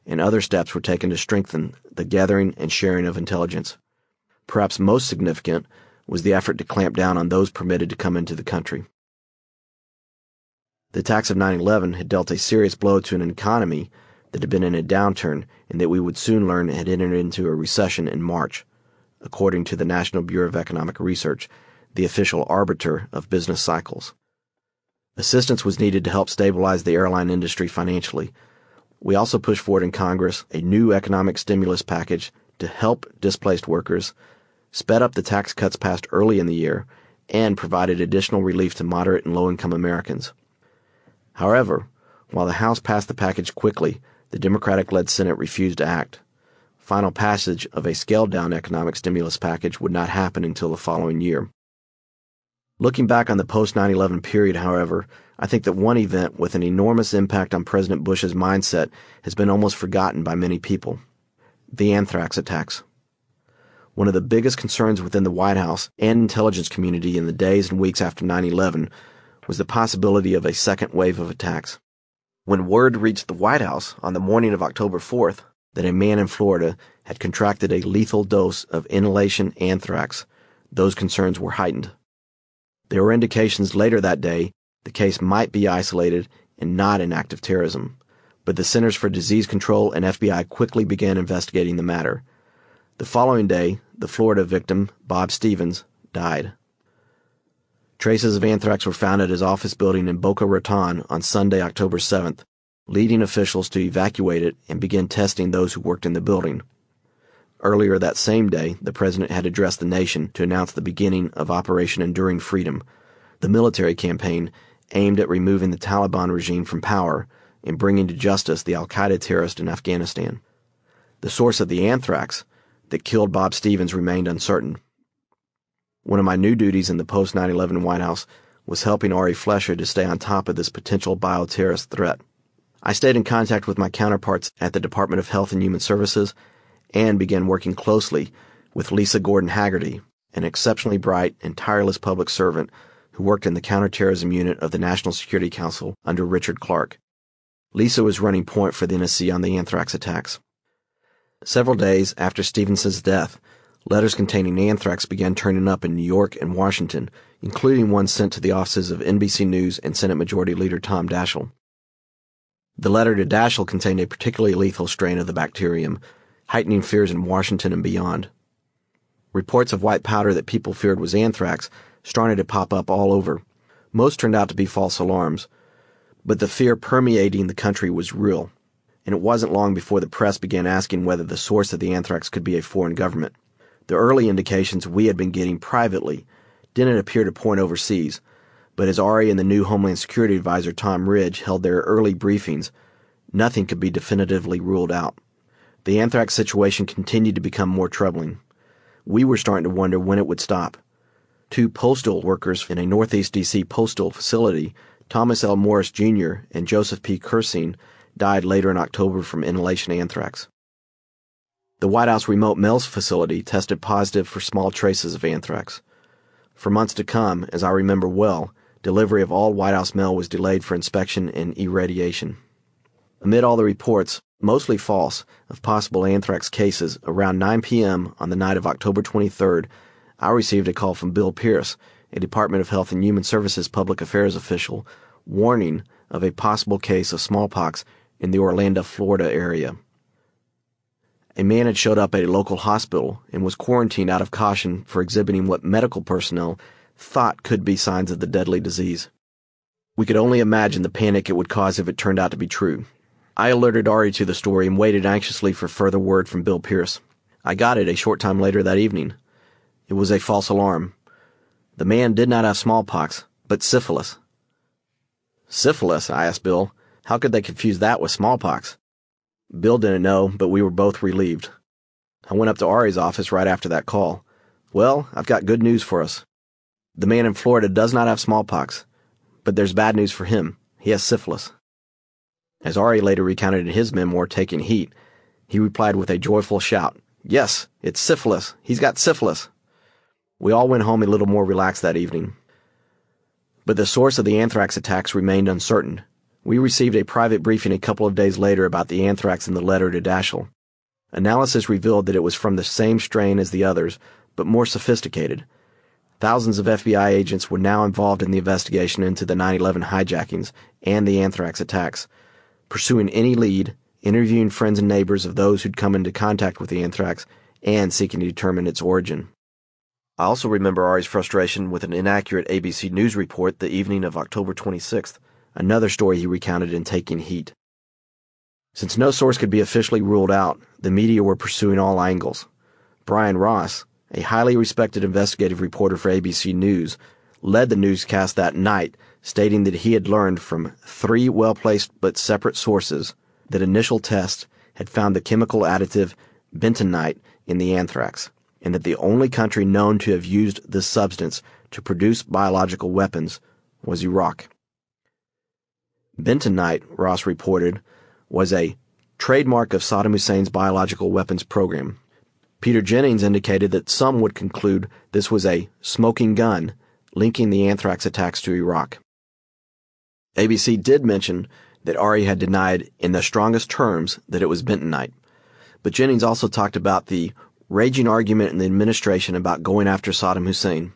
and other steps were taken to strengthen the gathering and sharing of intelligence. Perhaps most significant was the effort to clamp down on those permitted to come into the country. The attacks of 9/11 had dealt a serious blow to an economy that had been in a downturn and that we would soon learn had entered into a recession in March, according to the National Bureau of Economic Research, the official arbiter of business cycles. Assistance was needed to help stabilize the airline industry financially. We also pushed forward in Congress a new economic stimulus package to help displaced workers, sped up the tax cuts passed early in the year, and provided additional relief to moderate and low-income Americans. However, while the House passed the package quickly, the Democratic-led Senate refused to act. Final passage of a scaled-down economic stimulus package would not happen until the following year. Looking back on the post-9/11 period, however, I think that one event with an enormous impact on President Bush's mindset has been almost forgotten by many people: the anthrax attacks. One of the biggest concerns within the White House and intelligence community in the days and weeks after 9/11 was the possibility of a second wave of attacks. When word reached the White House on the morning of October 4th that a man in Florida had contracted a lethal dose of inhalation anthrax, those concerns were heightened. There were indications later that day the case might be isolated and not an act of terrorism, but the Centers for Disease Control and FBI quickly began investigating the matter. The following day, the Florida victim, Bob Stevens, died. Traces of anthrax were found at his office building in Boca Raton on Sunday, October 7th, leading officials to evacuate it and begin testing those who worked in the building. Earlier that same day, the president had addressed the nation to announce the beginning of Operation Enduring Freedom, the military campaign aimed at removing the Taliban regime from power and bringing to justice the al-Qaeda terrorists in Afghanistan. The source of the anthrax that killed Bob Stevens remained uncertain. One of my new duties in the post-9/11 White House was helping Ari Fleischer to stay on top of this potential bioterrorist threat. I stayed in contact with my counterparts at the Department of Health and Human Services and began working closely with Lisa Gordon Haggerty, an exceptionally bright and tireless public servant who worked in the counterterrorism unit of the National Security Council under Richard Clarke. Lisa was running point for the NSC on the anthrax attacks. Several days after Stevenson's death, letters containing anthrax began turning up in New York and Washington, including one sent to the offices of NBC News and Senate Majority Leader Tom Daschle. The letter to Daschle contained a particularly lethal strain of the bacterium, heightening fears in Washington and beyond. Reports of white powder that people feared was anthrax started to pop up all over. Most turned out to be false alarms, but the fear permeating the country was real, and it wasn't long before the press began asking whether the source of the anthrax could be a foreign government. The early indications we had been getting privately didn't appear to point overseas, but as Ari and the new Homeland Security Advisor Tom Ridge held their early briefings, nothing could be definitively ruled out. The anthrax situation continued to become more troubling. We were starting to wonder when it would stop. 2 postal workers in a Northeast D.C. postal facility, Thomas L. Morris Jr. and Joseph P. Kursine, died later in October from inhalation anthrax. The White House remote mail facility tested positive for small traces of anthrax. For months to come, as I remember well, delivery of all White House mail was delayed for inspection and irradiation. Amid all the reports, mostly false, of possible anthrax cases, around 9 p.m. on the night of October 23rd, I received a call from Bill Pierce, a Department of Health and Human Services public affairs official, warning of a possible case of smallpox in the Orlando, Florida area. A man had showed up at a local hospital and was quarantined out of caution for exhibiting what medical personnel thought could be signs of the deadly disease. We could only imagine the panic it would cause if it turned out to be true. I alerted Ari to the story and waited anxiously for further word from Bill Pierce. I got it a short time later that evening. It was a false alarm. The man did not have smallpox, but syphilis. Syphilis? I asked Bill. How could they confuse that with smallpox? Bill didn't know, but we were both relieved. I went up to Ari's office right after that call. Well, I've got good news for us. The man in Florida does not have smallpox, but there's bad news for him. He has syphilis. As Ari later recounted in his memoir, Taking Heat, he replied with a joyful shout, "Yes, it's syphilis. He's got syphilis." We all went home a little more relaxed that evening. But the source of the anthrax attacks remained uncertain. We received a private briefing a couple of days later about the anthrax in the letter to Daschle. Analysis revealed that it was from the same strain as the others, but more sophisticated. Thousands of FBI agents were now involved in the investigation into the 9/11 hijackings and the anthrax attacks, pursuing any lead, interviewing friends and neighbors of those who'd come into contact with the anthrax, and seeking to determine its origin. I also remember Ari's frustration with an inaccurate ABC News report the evening of October 26th, another story he recounted in Taking Heat. Since no source could be officially ruled out, the media were pursuing all angles. Brian Ross, a highly respected investigative reporter for ABC News, led the newscast that night, stating that he had learned from 3 well-placed but separate sources that initial tests had found the chemical additive bentonite in the anthrax, and that the only country known to have used this substance to produce biological weapons was Iraq. Bentonite, Ross reported, was a trademark of Saddam Hussein's biological weapons program. Peter Jennings indicated that some would conclude this was a smoking gun linking the anthrax attacks to Iraq. ABC did mention that Ari had denied in the strongest terms that it was bentonite, but Jennings also talked about the raging argument in the administration about going after Saddam Hussein.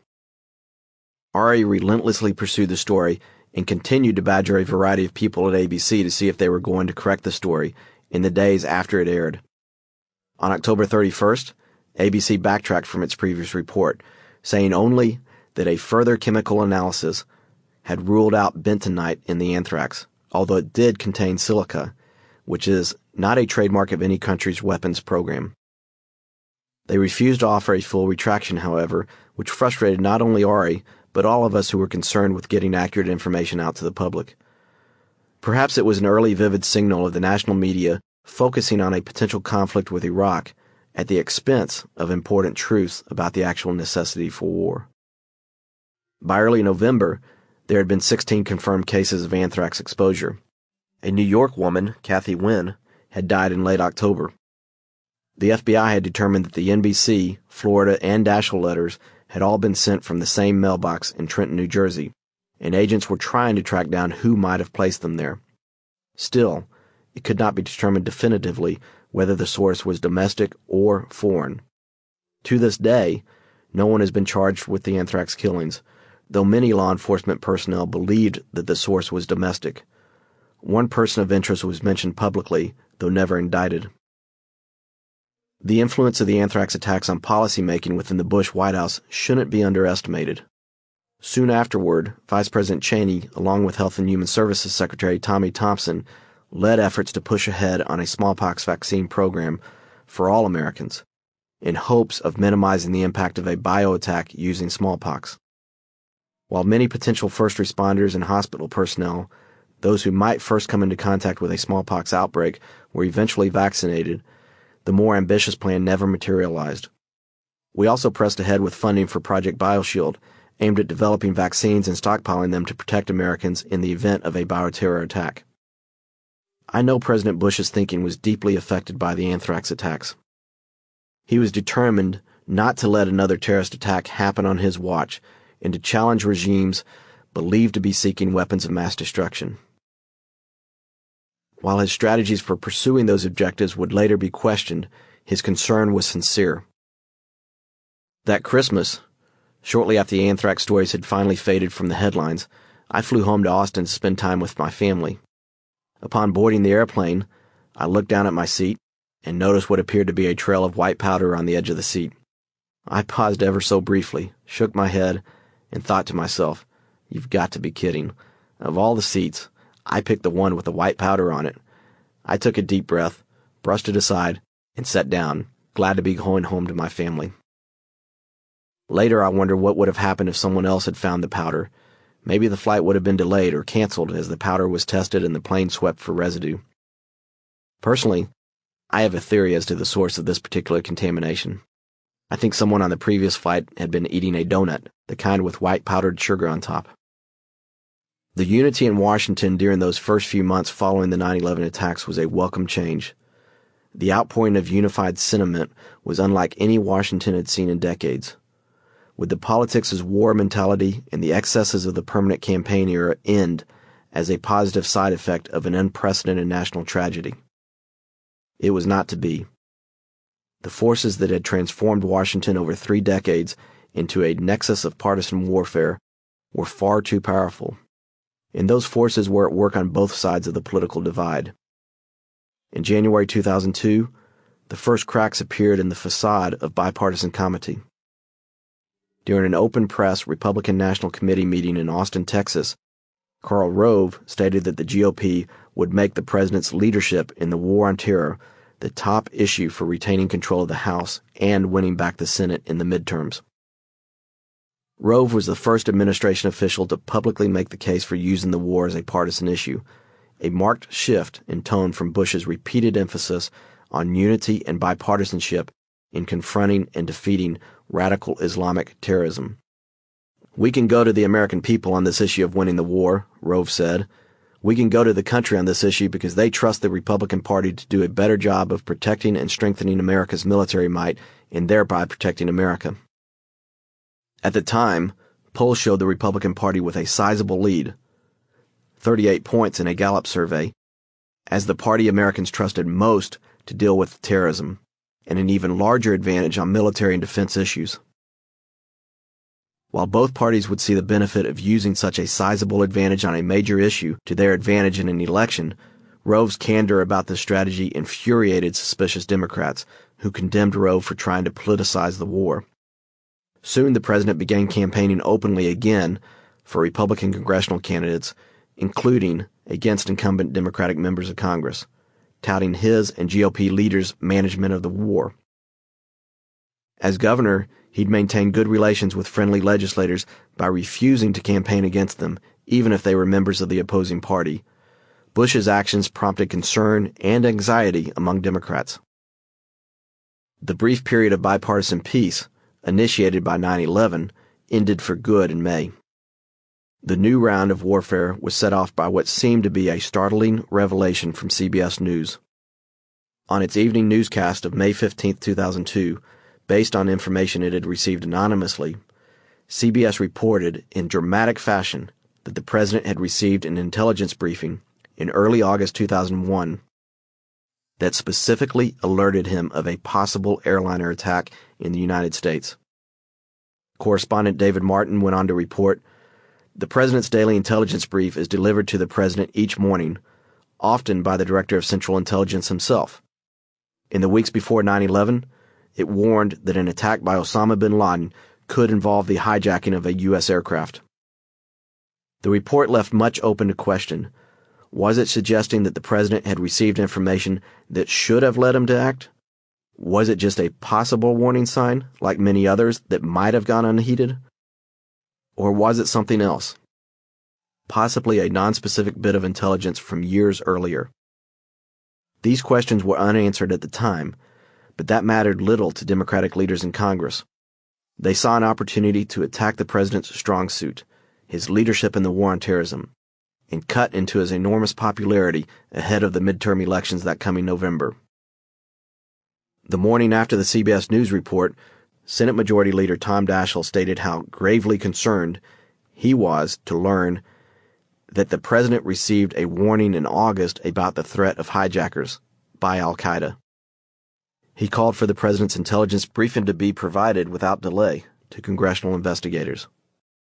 Ari relentlessly pursued the story and continued to badger a variety of people at ABC to see if they were going to correct the story in the days after it aired. On October 31st, ABC backtracked from its previous report, saying only that a further chemical analysis had ruled out bentonite in the anthrax, although it did contain silica, which is not a trademark of any country's weapons program. They refused to offer a full retraction, however, which frustrated not only Ari, but all of us who were concerned with getting accurate information out to the public. Perhaps it was an early vivid signal of the national media focusing on a potential conflict with Iraq at the expense of important truths about the actual necessity for war. By early November, there had been 16 confirmed cases of anthrax exposure. A New York woman, Kathy Wynn, had died in late October. The FBI had determined that the NBC, Florida, and Daschle letters had all been sent from the same mailbox in Trenton, New Jersey, and agents were trying to track down who might have placed them there. Still, it could not be determined definitively whether the source was domestic or foreign. To this day, no one has been charged with the anthrax killings, though many law enforcement personnel believed that the source was domestic. One person of interest was mentioned publicly, though never indicted. The influence of the anthrax attacks on policymaking within the Bush White House shouldn't be underestimated. Soon afterward, Vice President Cheney, along with Health and Human Services Secretary Tommy Thompson, led efforts to push ahead on a smallpox vaccine program for all Americans, in hopes of minimizing the impact of a bioattack using smallpox. While many potential first responders and hospital personnel, those who might first come into contact with a smallpox outbreak, were eventually vaccinated, the more ambitious plan never materialized. We also pressed ahead with funding for Project BioShield, aimed at developing vaccines and stockpiling them to protect Americans in the event of a bioterror attack. I know President Bush's thinking was deeply affected by the anthrax attacks. He was determined not to let another terrorist attack happen on his watch and to challenge regimes believed to be seeking weapons of mass destruction. While his strategies for pursuing those objectives would later be questioned, his concern was sincere. That Christmas, shortly after the anthrax stories had finally faded from the headlines, I flew home to Austin to spend time with my family. Upon boarding the airplane, I looked down at my seat and noticed what appeared to be a trail of white powder on the edge of the seat. I paused ever so briefly, shook my head, and thought to myself, "You've got to be kidding. Of all the seats, I picked the one with the white powder on it." I took a deep breath, brushed it aside, and sat down, glad to be going home to my family. Later, I wondered what would have happened if someone else had found the powder. Maybe the flight would have been delayed or canceled as the powder was tested and the plane swept for residue. Personally, I have a theory as to the source of this particular contamination. I think someone on the previous flight had been eating a donut, the kind with white powdered sugar on top. The unity in Washington during those first few months following the 9/11 attacks was a welcome change. The outpouring of unified sentiment was unlike any Washington had seen in decades. Would the politics as war mentality and the excesses of the permanent campaign era end as a positive side effect of an unprecedented national tragedy. It was not to be. The forces that had transformed Washington over 3 decades into a nexus of partisan warfare were far too powerful, and those forces were at work on both sides of the political divide. In January 2002, the first cracks appeared in the facade of bipartisan comity. During an open press Republican National Committee meeting in Austin, Texas, Karl Rove stated that the GOP would make the president's leadership in the war on terror the top issue for retaining control of the House and winning back the Senate in the midterms. Rove was the first administration official to publicly make the case for using the war as a partisan issue, a marked shift in tone from Bush's repeated emphasis on unity and bipartisanship in confronting and defeating radical Islamic terrorism. "We can go to the American people on this issue of winning the war," Rove said. "We can go to the country on this issue because they trust the Republican Party to do a better job of protecting and strengthening America's military might and thereby protecting America." At the time, polls showed the Republican Party with a sizable lead, 38 points in a Gallup survey, as the party Americans trusted most to deal with terrorism, and an even larger advantage on military and defense issues. While both parties would see the benefit of using such a sizable advantage on a major issue to their advantage in an election, Rove's candor about this strategy infuriated suspicious Democrats, who condemned Rove for trying to politicize the war. Soon the president began campaigning openly again for Republican congressional candidates, including against incumbent Democratic members of Congress, touting his and GOP leaders' management of the war. As governor, he'd maintain good relations with friendly legislators by refusing to campaign against them, even if they were members of the opposing party. Bush's actions prompted concern and anxiety among Democrats. The brief period of bipartisan peace, initiated by 9/11, ended for good in May. The new round of warfare was set off by what seemed to be a startling revelation from CBS News. On its evening newscast of May 15, 2002, based on information it had received anonymously, CBS reported in dramatic fashion that the president had received an intelligence briefing in early August 2001 that specifically alerted him of a possible airliner attack in the United States. Correspondent David Martin went on to report, "The president's daily intelligence brief is delivered to the president each morning, often by the director of Central Intelligence himself. In the weeks before 9/11, it warned that an attack by Osama bin Laden could involve the hijacking of a U.S. aircraft." The report left much open to question. Was it suggesting that the president had received information that should have led him to act? Was it just a possible warning sign, like many others, that might have gone unheeded? Or was it something else? Possibly a nonspecific bit of intelligence from years earlier. These questions were unanswered at the time, but that mattered little to Democratic leaders in Congress. They saw an opportunity to attack the president's strong suit, his leadership in the war on terrorism, and cut into his enormous popularity ahead of the midterm elections that coming November. The morning after the CBS News report, Senate Majority Leader Tom Daschle stated how gravely concerned he was to learn that the president received a warning in August about the threat of hijackers by al-Qaeda. He called for the president's intelligence briefing to be provided without delay to congressional investigators.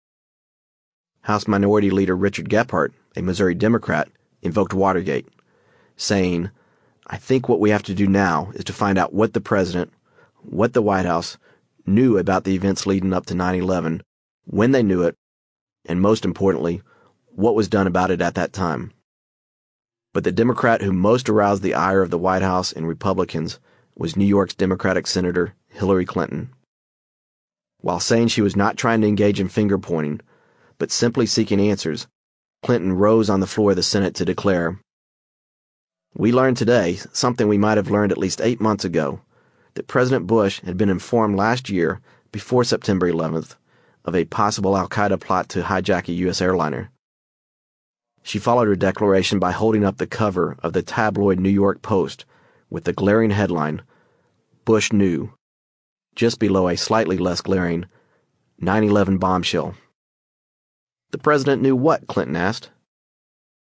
House Minority Leader Richard Gephardt, a Missouri Democrat, invoked Watergate, saying, "I think what we have to do now is to find out what the president, what the White House, knew about the events leading up to 9/11, when they knew it, and most importantly, what was done about it at that time." But the Democrat who most aroused the ire of the White House and Republicans was New York's Democratic Senator Hillary Clinton. While saying she was not trying to engage in finger-pointing, but simply seeking answers, Clinton rose on the floor of the Senate to declare, "We learned today something we might have learned at least 8 months ago, that President Bush had been informed last year, before September 11th, of a possible al-Qaeda plot to hijack a U.S. airliner." She followed her declaration by holding up the cover of the tabloid New York Post with the glaring headline, "Bush Knew," just below a slightly less glaring 9/11 bombshell. "The president knew what?" Clinton asked.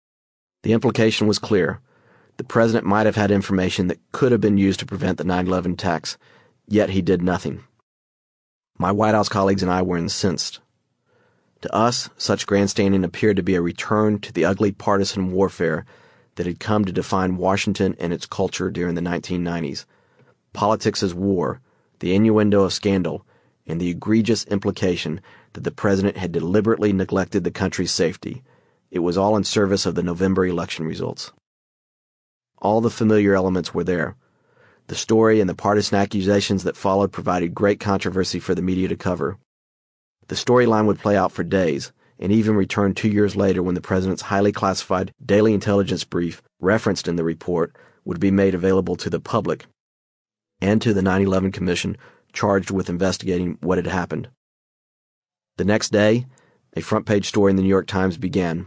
The implication was clear. The president might have had information that could have been used to prevent the 9/11 attacks, yet he did nothing. My White House colleagues and I were incensed. To us, such grandstanding appeared to be a return to the ugly partisan warfare that had come to define Washington and its culture during the 1990s. Politics as war, the innuendo of scandal, and the egregious implication that the president had deliberately neglected the country's safety. It was all in service of the November election results. All the familiar elements were there. The story and the partisan accusations that followed provided great controversy for the media to cover. The storyline would play out for days, and even return 2 years later when the president's highly classified daily intelligence brief referenced in the report would be made available to the public and to the 9/11 Commission charged with investigating what had happened. The next day, a front-page story in the New York Times began.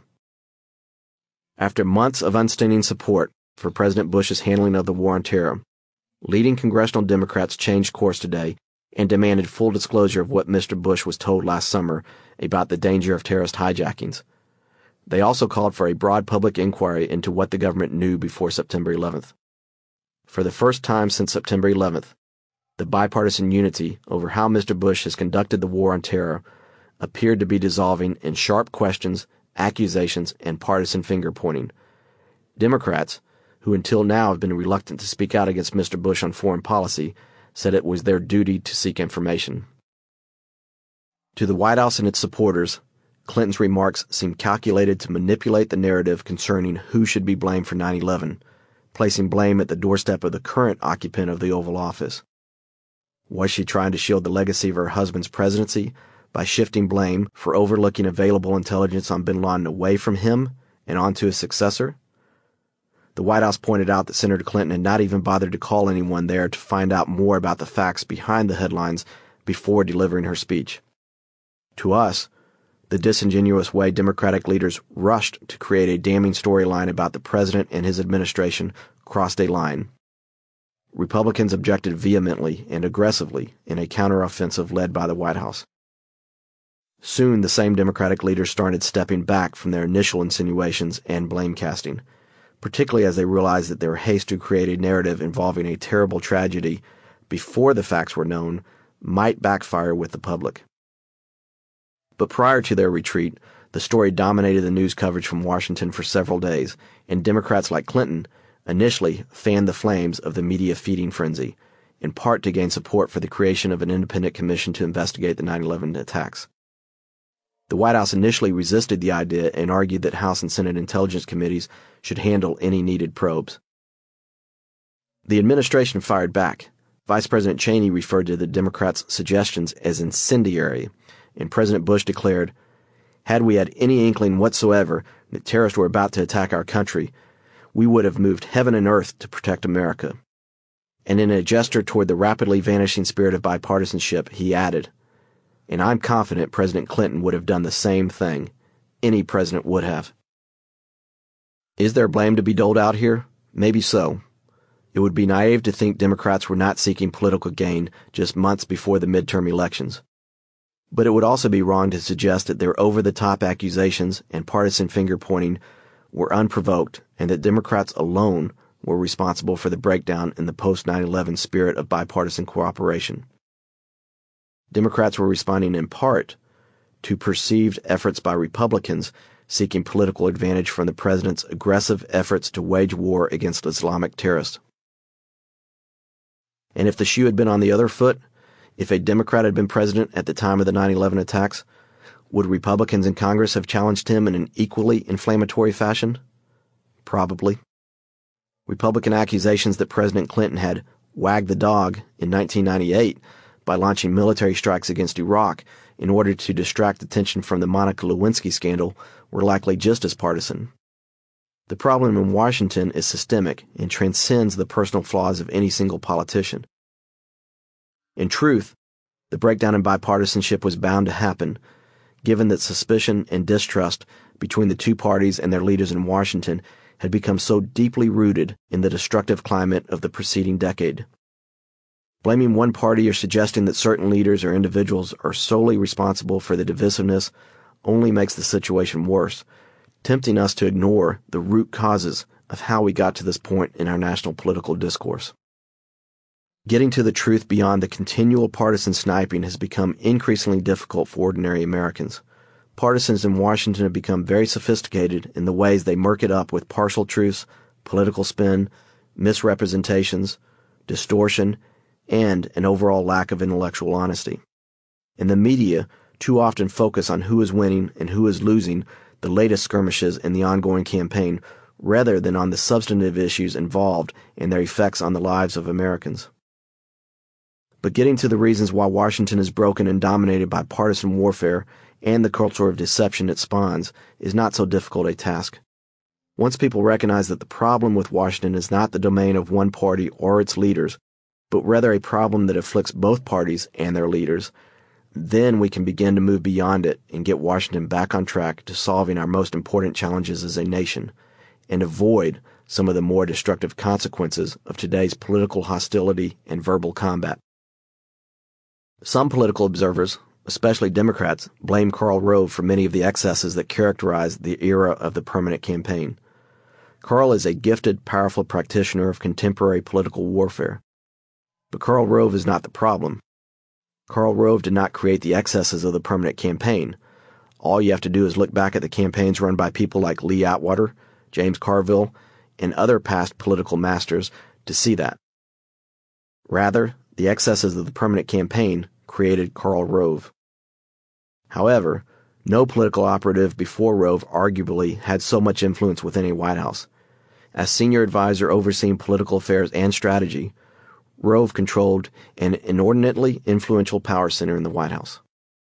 After months of unstinting support for President Bush's handling of the war on terror, leading congressional Democrats changed course today and demanded full disclosure of what Mr. Bush was told last summer about the danger of terrorist hijackings. They also called for a broad public inquiry into what the government knew before September 11th. For the first time since September 11th, the bipartisan unity over how Mr. Bush has conducted the war on terror appeared to be dissolving in sharp questions, accusations, and partisan finger-pointing. Democrats, who until now have been reluctant to speak out against Mr. Bush on foreign policy, said it was their duty to seek information. To the White House and its supporters, Clinton's remarks seemed calculated to manipulate the narrative concerning who should be blamed for 9/11, placing blame at the doorstep of the current occupant of the Oval Office. Was she trying to shield the legacy of her husband's presidency by shifting blame for overlooking available intelligence on bin Laden away from him and onto his successor? The White House pointed out that Senator Clinton had not even bothered to call anyone there to find out more about the facts behind the headlines before delivering her speech. To us, the disingenuous way Democratic leaders rushed to create a damning storyline about the president and his administration crossed a line. Republicans objected vehemently and aggressively in a counteroffensive led by the White House. Soon the same Democratic leaders started stepping back from their initial insinuations and blame casting, particularly as they realized that their haste to create a narrative involving a terrible tragedy before the facts were known might backfire with the public. But prior to their retreat, the story dominated the news coverage from Washington for several days, and Democrats like Clinton initially fanned the flames of the media feeding frenzy, in part to gain support for the creation of an independent commission to investigate the 9/11 attacks. The White House initially resisted the idea and argued that House and Senate intelligence committees should handle any needed probes. The administration fired back. Vice President Cheney referred to the Democrats' suggestions as incendiary, and President Bush declared, "Had we had any inkling whatsoever that terrorists were about to attack our country, we would have moved heaven and earth to protect America." And in a gesture toward the rapidly vanishing spirit of bipartisanship, he added, "And I'm confident President Clinton would have done the same thing. Any president would have." Is there blame to be doled out here? Maybe so. It would be naive to think Democrats were not seeking political gain just months before the midterm elections. But it would also be wrong to suggest that their over-the-top accusations and partisan finger-pointing were unprovoked and that Democrats alone were responsible for the breakdown in the post-9/11 spirit of bipartisan cooperation. Democrats were responding in part to perceived efforts by Republicans seeking political advantage from the president's aggressive efforts to wage war against Islamic terrorists. And if the shoe had been on the other foot, if a Democrat had been president at the time of the 9/11 attacks, would Republicans in Congress have challenged him in an equally inflammatory fashion? Probably. Republican accusations that President Clinton had wagged the dog in 1998 by launching military strikes against Iraq in order to distract attention from the Monica Lewinsky scandal were likely just as partisan. The problem in Washington is systemic and transcends the personal flaws of any single politician. In truth, the breakdown in bipartisanship was bound to happen, given that suspicion and distrust between the two parties and their leaders in Washington had become so deeply rooted in the destructive climate of the preceding decade. Blaming one party or suggesting that certain leaders or individuals are solely responsible for the divisiveness only makes the situation worse, tempting us to ignore the root causes of how we got to this point in our national political discourse. Getting to the truth beyond the continual partisan sniping has become increasingly difficult for ordinary Americans. Partisans in Washington have become very sophisticated in the ways they murk it up with partial truths, political spin, misrepresentations, distortion, and an overall lack of intellectual honesty. And the media too often focus on who is winning and who is losing the latest skirmishes in the ongoing campaign rather than on the substantive issues involved and their effects on the lives of Americans. But getting to the reasons why Washington is broken and dominated by partisan warfare and the culture of deception it spawns is not so difficult a task. Once people recognize that the problem with Washington is not the domain of one party or its leaders, but rather a problem that afflicts both parties and their leaders, then we can begin to move beyond it and get Washington back on track to solving our most important challenges as a nation, and avoid some of the more destructive consequences of today's political hostility and verbal combat. Some political observers, especially Democrats, blame Karl Rove for many of the excesses that characterized the era of the permanent campaign. Karl is a gifted, powerful practitioner of contemporary political warfare. But Karl Rove is not the problem. Karl Rove did not create the excesses of the permanent campaign. All you have to do is look back at the campaigns run by people like Lee Atwater, James Carville, and other past political masters to see that. Rather, the excesses of the permanent campaign created Karl Rove. However, no political operative before Rove arguably had so much influence within a White House. As senior advisor overseeing political affairs and strategy, Rove controlled an inordinately influential power center in the White House.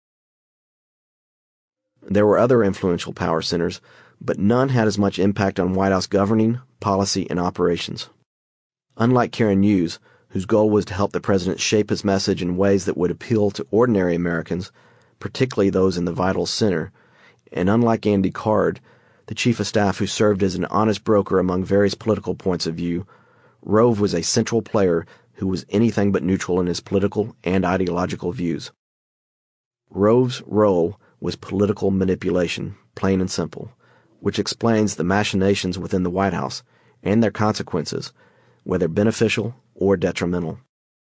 There were other influential power centers, but none had as much impact on White House governing, policy, and operations. Unlike Karen Hughes, whose goal was to help the president shape his message in ways that would appeal to ordinary Americans, particularly those in the vital center, and unlike Andy Card, the chief of staff who served as an honest broker among various political points of view, Rove was a central player who was anything but neutral in his political and ideological views. Rove's role was political manipulation, plain and simple, which explains the machinations within the White House and their consequences, whether beneficial or detrimental.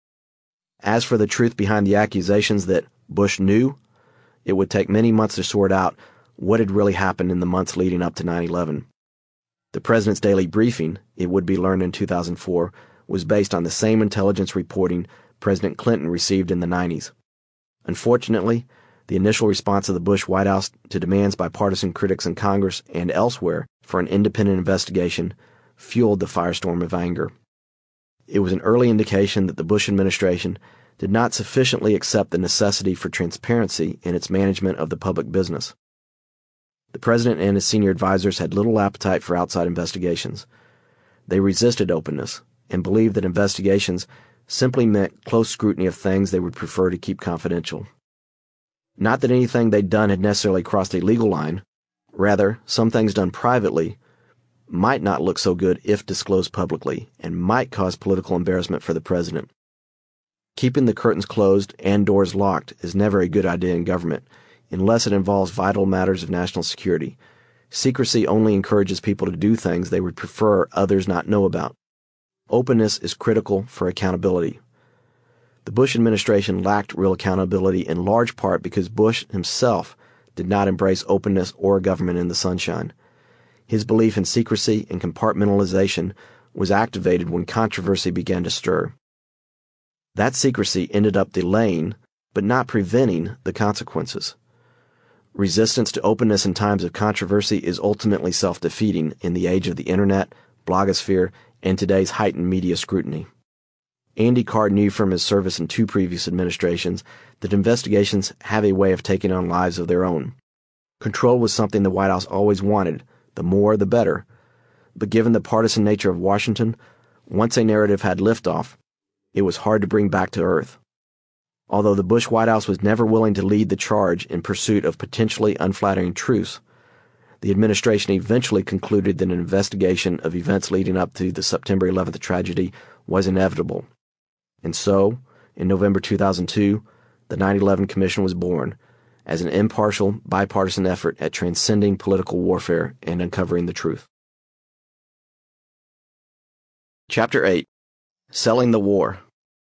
As for the truth behind the accusations that Bush knew, it would take many months to sort out what had really happened in the months leading up to 9/11. The president's daily briefing, it would be learned in 2004, was based on the same intelligence reporting President Clinton received in the 90s. Unfortunately, the initial response of the Bush White House to demands by partisan critics in Congress and elsewhere for an independent investigation fueled the firestorm of anger. It was an early indication that the Bush administration did not sufficiently accept the necessity for transparency in its management of the public business. The president and his senior advisors had little appetite for outside investigations. They resisted openness and believed that investigations simply meant close scrutiny of things they would prefer to keep confidential. Not that anything they'd done had necessarily crossed a legal line. Rather, some things done privately might not look so good if disclosed publicly and might cause political embarrassment for the president. Keeping the curtains closed and doors locked is never a good idea in government, unless it involves vital matters of national security. Secrecy only encourages people to do things they would prefer others not know about. Openness is critical for accountability. The Bush administration lacked real accountability in large part because Bush himself did not embrace openness or government in the sunshine. His belief in secrecy and compartmentalization was activated when controversy began to stir. That secrecy ended up delaying, but not preventing, the consequences. Resistance to openness in times of controversy is ultimately self-defeating in the age of the internet, blogosphere, and today's heightened media scrutiny. Andy Card knew from his service in 2 previous administrations that investigations have a way of taking on lives of their own. Control was something the White House always wanted, the more the better. But given the partisan nature of Washington, once a narrative had liftoff, it was hard to bring back to earth. Although the Bush White House was never willing to lead the charge in pursuit of potentially unflattering truths, the administration eventually concluded that an investigation of events leading up to the September 11th tragedy was inevitable. And so, in November 2002, the 9/11 Commission was born, as an impartial, bipartisan effort at transcending political warfare and uncovering the truth. Chapter 8. Selling the War.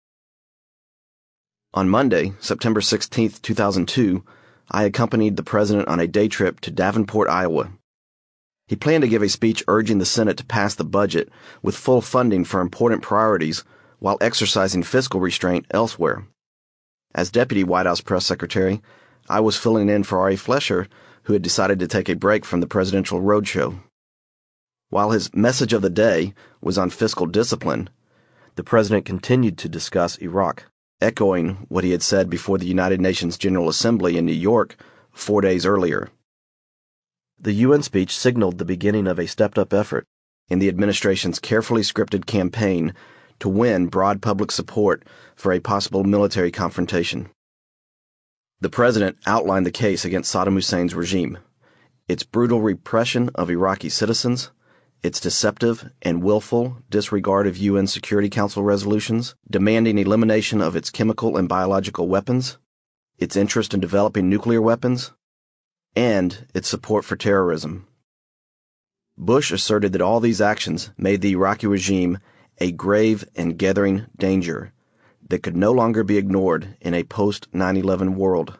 On Monday, September 16, 2002, I accompanied the President on a day trip to Davenport, Iowa. He planned to give a speech urging the Senate to pass the budget with full funding for important priorities while exercising fiscal restraint elsewhere. As Deputy White House Press Secretary, I was filling in for Ari Fleischer, who had decided to take a break from the presidential roadshow. While his message of the day was on fiscal discipline, the President continued to discuss Iraq, echoing what he had said before the United Nations General Assembly in New York 4 days earlier. The UN speech signaled the beginning of a stepped-up effort in the administration's carefully scripted campaign to win broad public support for a possible military confrontation. The President outlined the case against Saddam Hussein's regime, its brutal repression of Iraqi citizens, its deceptive and willful disregard of UN Security Council resolutions demanding elimination of its chemical and biological weapons, its interest in developing nuclear weapons, and its support for terrorism. Bush asserted that all these actions made the Iraqi regime a grave and gathering danger that could no longer be ignored in a post-9/11 world.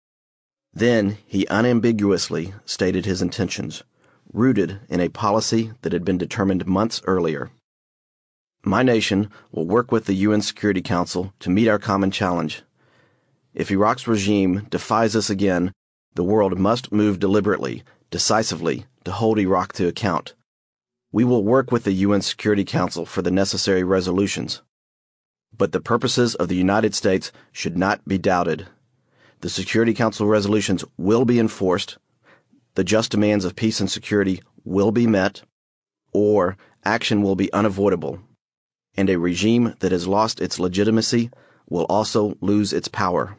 Then he unambiguously stated his intentions, rooted in a policy that had been determined months earlier. My nation will work with the UN Security Council to meet our common challenge. If Iraq's regime defies us again, the world must move deliberately, decisively, to hold Iraq to account. We will work with the UN Security Council for the necessary resolutions. But the purposes of the United States should not be doubted. The Security Council resolutions will be enforced, the just demands of peace and security will be met, or action will be unavoidable, and a regime that has lost its legitimacy will also lose its power.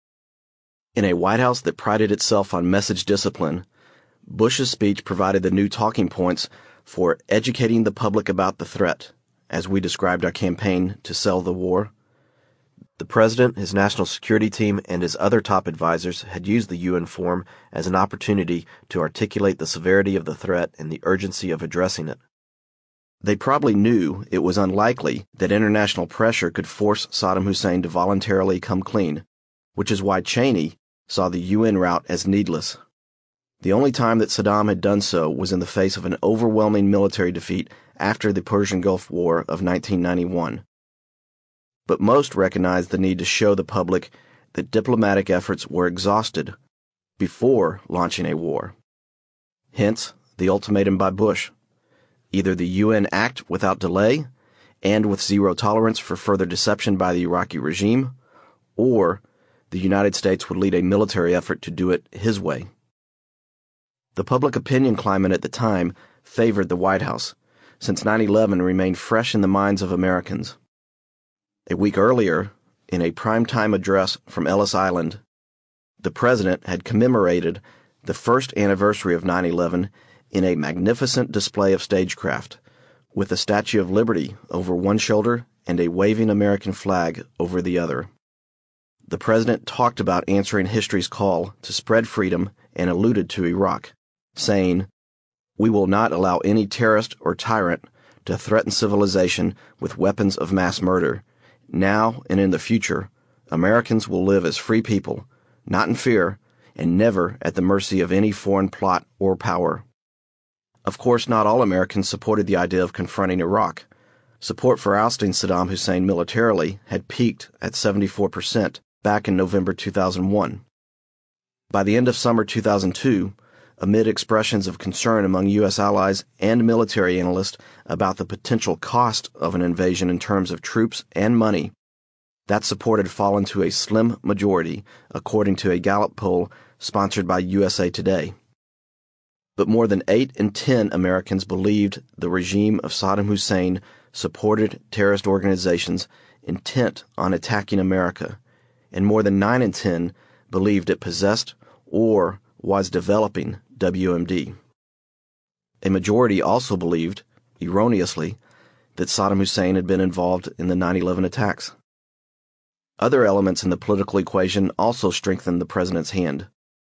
In a White House that prided itself on message discipline, Bush's speech provided the new talking points for educating the public about the threat, as we described our campaign to sell the war. The President, his national security team, and his other top advisors had used the UN forum as an opportunity to articulate the severity of the threat and the urgency of addressing it. They probably knew it was unlikely that international pressure could force Saddam Hussein to voluntarily come clean, which is why Cheney saw the UN route as needless. The only time that Saddam had done so was in the face of an overwhelming military defeat after the Persian Gulf War of 1991. But most recognized the need to show the public that diplomatic efforts were exhausted before launching a war. Hence, the ultimatum by Bush: either the UN act without delay and with zero tolerance for further deception by the Iraqi regime, or the United States would lead a military effort to do it his way. The public opinion climate at the time favored the White House, since 9/11 remained fresh in the minds of Americans. A week earlier, in a primetime address from Ellis Island, the President had commemorated the first anniversary of 9/11 in a magnificent display of stagecraft, with the Statue of Liberty over one shoulder and a waving American flag over the other. The President talked about answering history's call to spread freedom and alluded to Iraq, saying, "We will not allow any terrorist or tyrant to threaten civilization with weapons of mass murder. Now and in the future, Americans will live as free people, not in fear, and never at the mercy of any foreign plot or power." Of course, not all Americans supported the idea of confronting Iraq. Support for ousting Saddam Hussein militarily had peaked at 74% back in November 2001. By the end of summer 2002, amid expressions of concern among U.S. allies and military analysts about the potential cost of an invasion in terms of troops and money, that support had fallen to a slim majority, according to a Gallup poll sponsored by USA Today. But more than 8 in 10 Americans believed the regime of Saddam Hussein supported terrorist organizations intent on attacking America, and more than 9 in 10 believed it possessed or was developing WMD. A majority also believed, erroneously, that Saddam Hussein had been involved in the 9/11 attacks. Other elements in the political equation also strengthened the president's hand.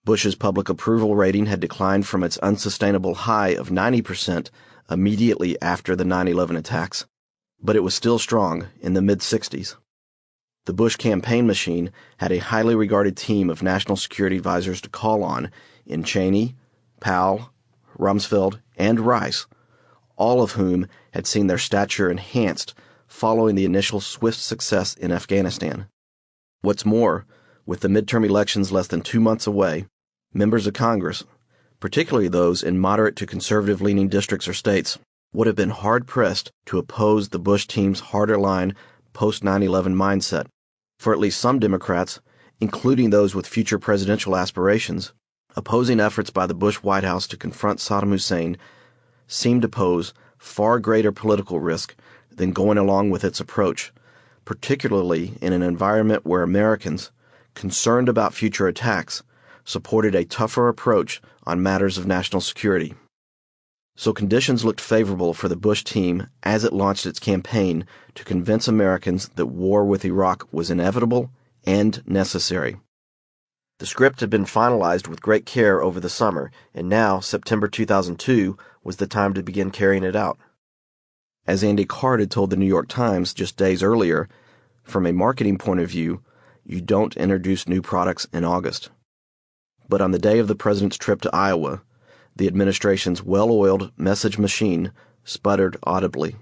Bush's public approval rating had declined from its unsustainable high of 90% immediately after the 9/11 attacks, but it was still strong in the mid-60s. The Bush campaign machine had a highly regarded team of national security advisors to call on in Cheney, Powell, Rumsfeld, and Rice, all of whom had seen their stature enhanced following the initial swift success in Afghanistan. What's more, with the midterm elections less than 2 months away, members of Congress, particularly those in moderate to conservative-leaning districts or states, would have been hard-pressed to oppose the Bush team's harder-line post-9/11 mindset. For at least some Democrats, including those with future presidential aspirations, opposing efforts by the Bush White House to confront Saddam Hussein seemed to pose far greater political risk than going along with its approach, particularly in an environment where Americans, concerned about future attacks, supported a tougher approach on matters of national security. So conditions looked favorable for the Bush team as it launched its campaign to convince Americans that war with Iraq was inevitable and necessary. The script had been finalized with great care over the summer, and now, September 2002, was the time to begin carrying it out. As Andy Card had told the New York Times just days earlier, from a marketing point of view, you don't introduce new products in August. But on the day of the president's trip to Iowa, the administration's well-oiled message machine sputtered audibly.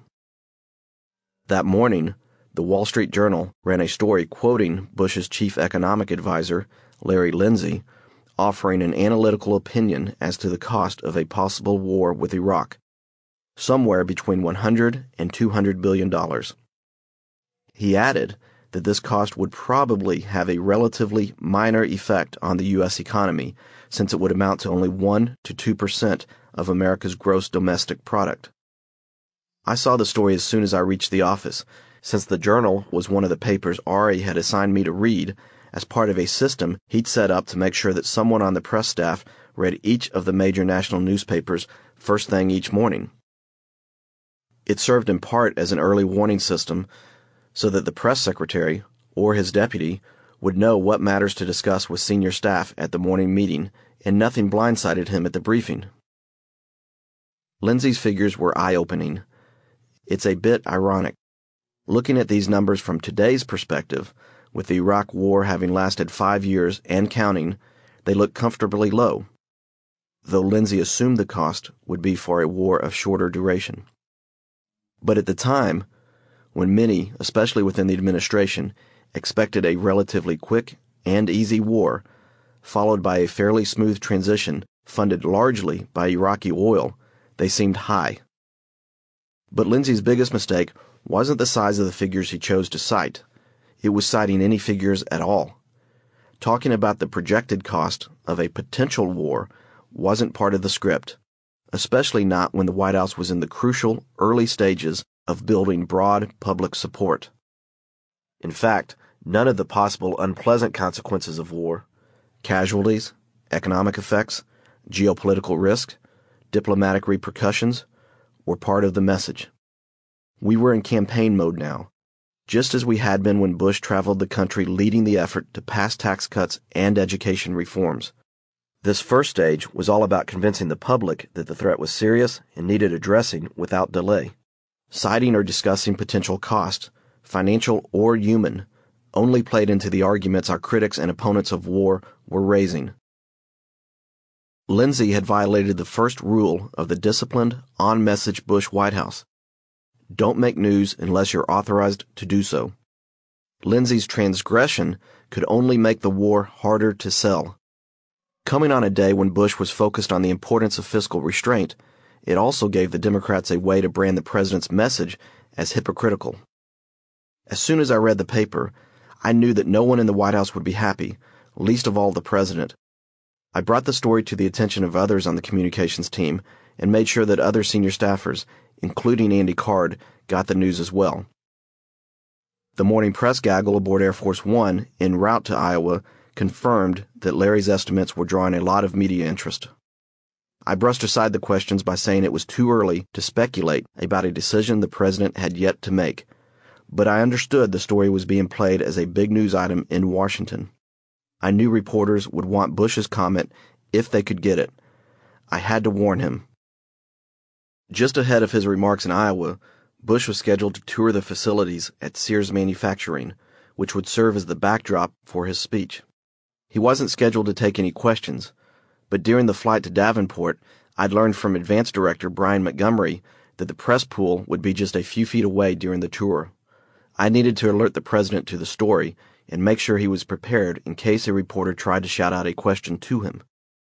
That morning, the Wall Street Journal ran a story quoting Bush's chief economic advisor, Larry Lindsey, offering an analytical opinion as to the cost of a possible war with Iraq, somewhere between $100 and $200 billion. He added that this cost would probably have a relatively minor effect on the U.S. economy, since it would amount to only 1 to 2% of America's gross domestic product. I saw the story as soon as I reached the office, since the Journal was one of the papers Ari had assigned me to read as part of a system he'd set up to make sure that someone on the press staff read each of the major national newspapers first thing each morning. It served in part as an early warning system so that the press secretary, or his deputy, would know what matters to discuss with senior staff at the morning meeting, and nothing blindsided him at the briefing. Lindsey's figures were eye-opening. It's a bit ironic. Looking at these numbers from today's perspective, with the Iraq War having lasted 5 years and counting, they look comfortably low, though Lindsey assumed the cost would be for a war of shorter duration. But at the time, when many, especially within the administration, expected a relatively quick and easy war, followed by a fairly smooth transition funded largely by Iraqi oil, they seemed high. But Lindsey's biggest mistake wasn't the size of the figures he chose to cite. It was citing any figures at all. Talking about the projected cost of a potential war wasn't part of the script, especially not when the White House was in the crucial early stages of building broad public support. In fact, none of the possible unpleasant consequences of war, casualties, economic effects, geopolitical risk, diplomatic repercussions, were part of the message. We were in campaign mode now, just as we had been when Bush traveled the country leading the effort to pass tax cuts and education reforms. This first stage was all about convincing the public that the threat was serious and needed addressing without delay. Citing or discussing potential cost, financial or human, only played into the arguments our critics and opponents of war were raising. Lindsey had violated the first rule of the disciplined, on-message Bush White House. Don't make news unless you're authorized to do so. Lindsey's transgression could only make the war harder to sell. Coming on a day when Bush was focused on the importance of fiscal restraint, it also gave the Democrats a way to brand the president's message as hypocritical. As soon as I read the paper, I knew that no one in the White House would be happy, least of all the president. I brought the story to the attention of others on the communications team and made sure that other senior staffers, including Andy Card, got the news as well. The morning press gaggle aboard Air Force One en route to Iowa confirmed that Larry's estimates were drawing a lot of media interest. I brushed aside the questions by saying it was too early to speculate about a decision the president had yet to make, but I understood the story was being played as a big news item in Washington. I knew reporters would want Bush's comment if they could get it. I had to warn him. Just ahead of his remarks in Iowa, Bush was scheduled to tour the facilities at Sears Manufacturing, which would serve as the backdrop for his speech. He wasn't scheduled to take any questions, but during the flight to Davenport, I'd learned from Advance Director Brian Montgomery that the press pool would be just a few feet away during the tour. I needed to alert the president to the story and make sure he was prepared in case a reporter tried to shout out a question to him.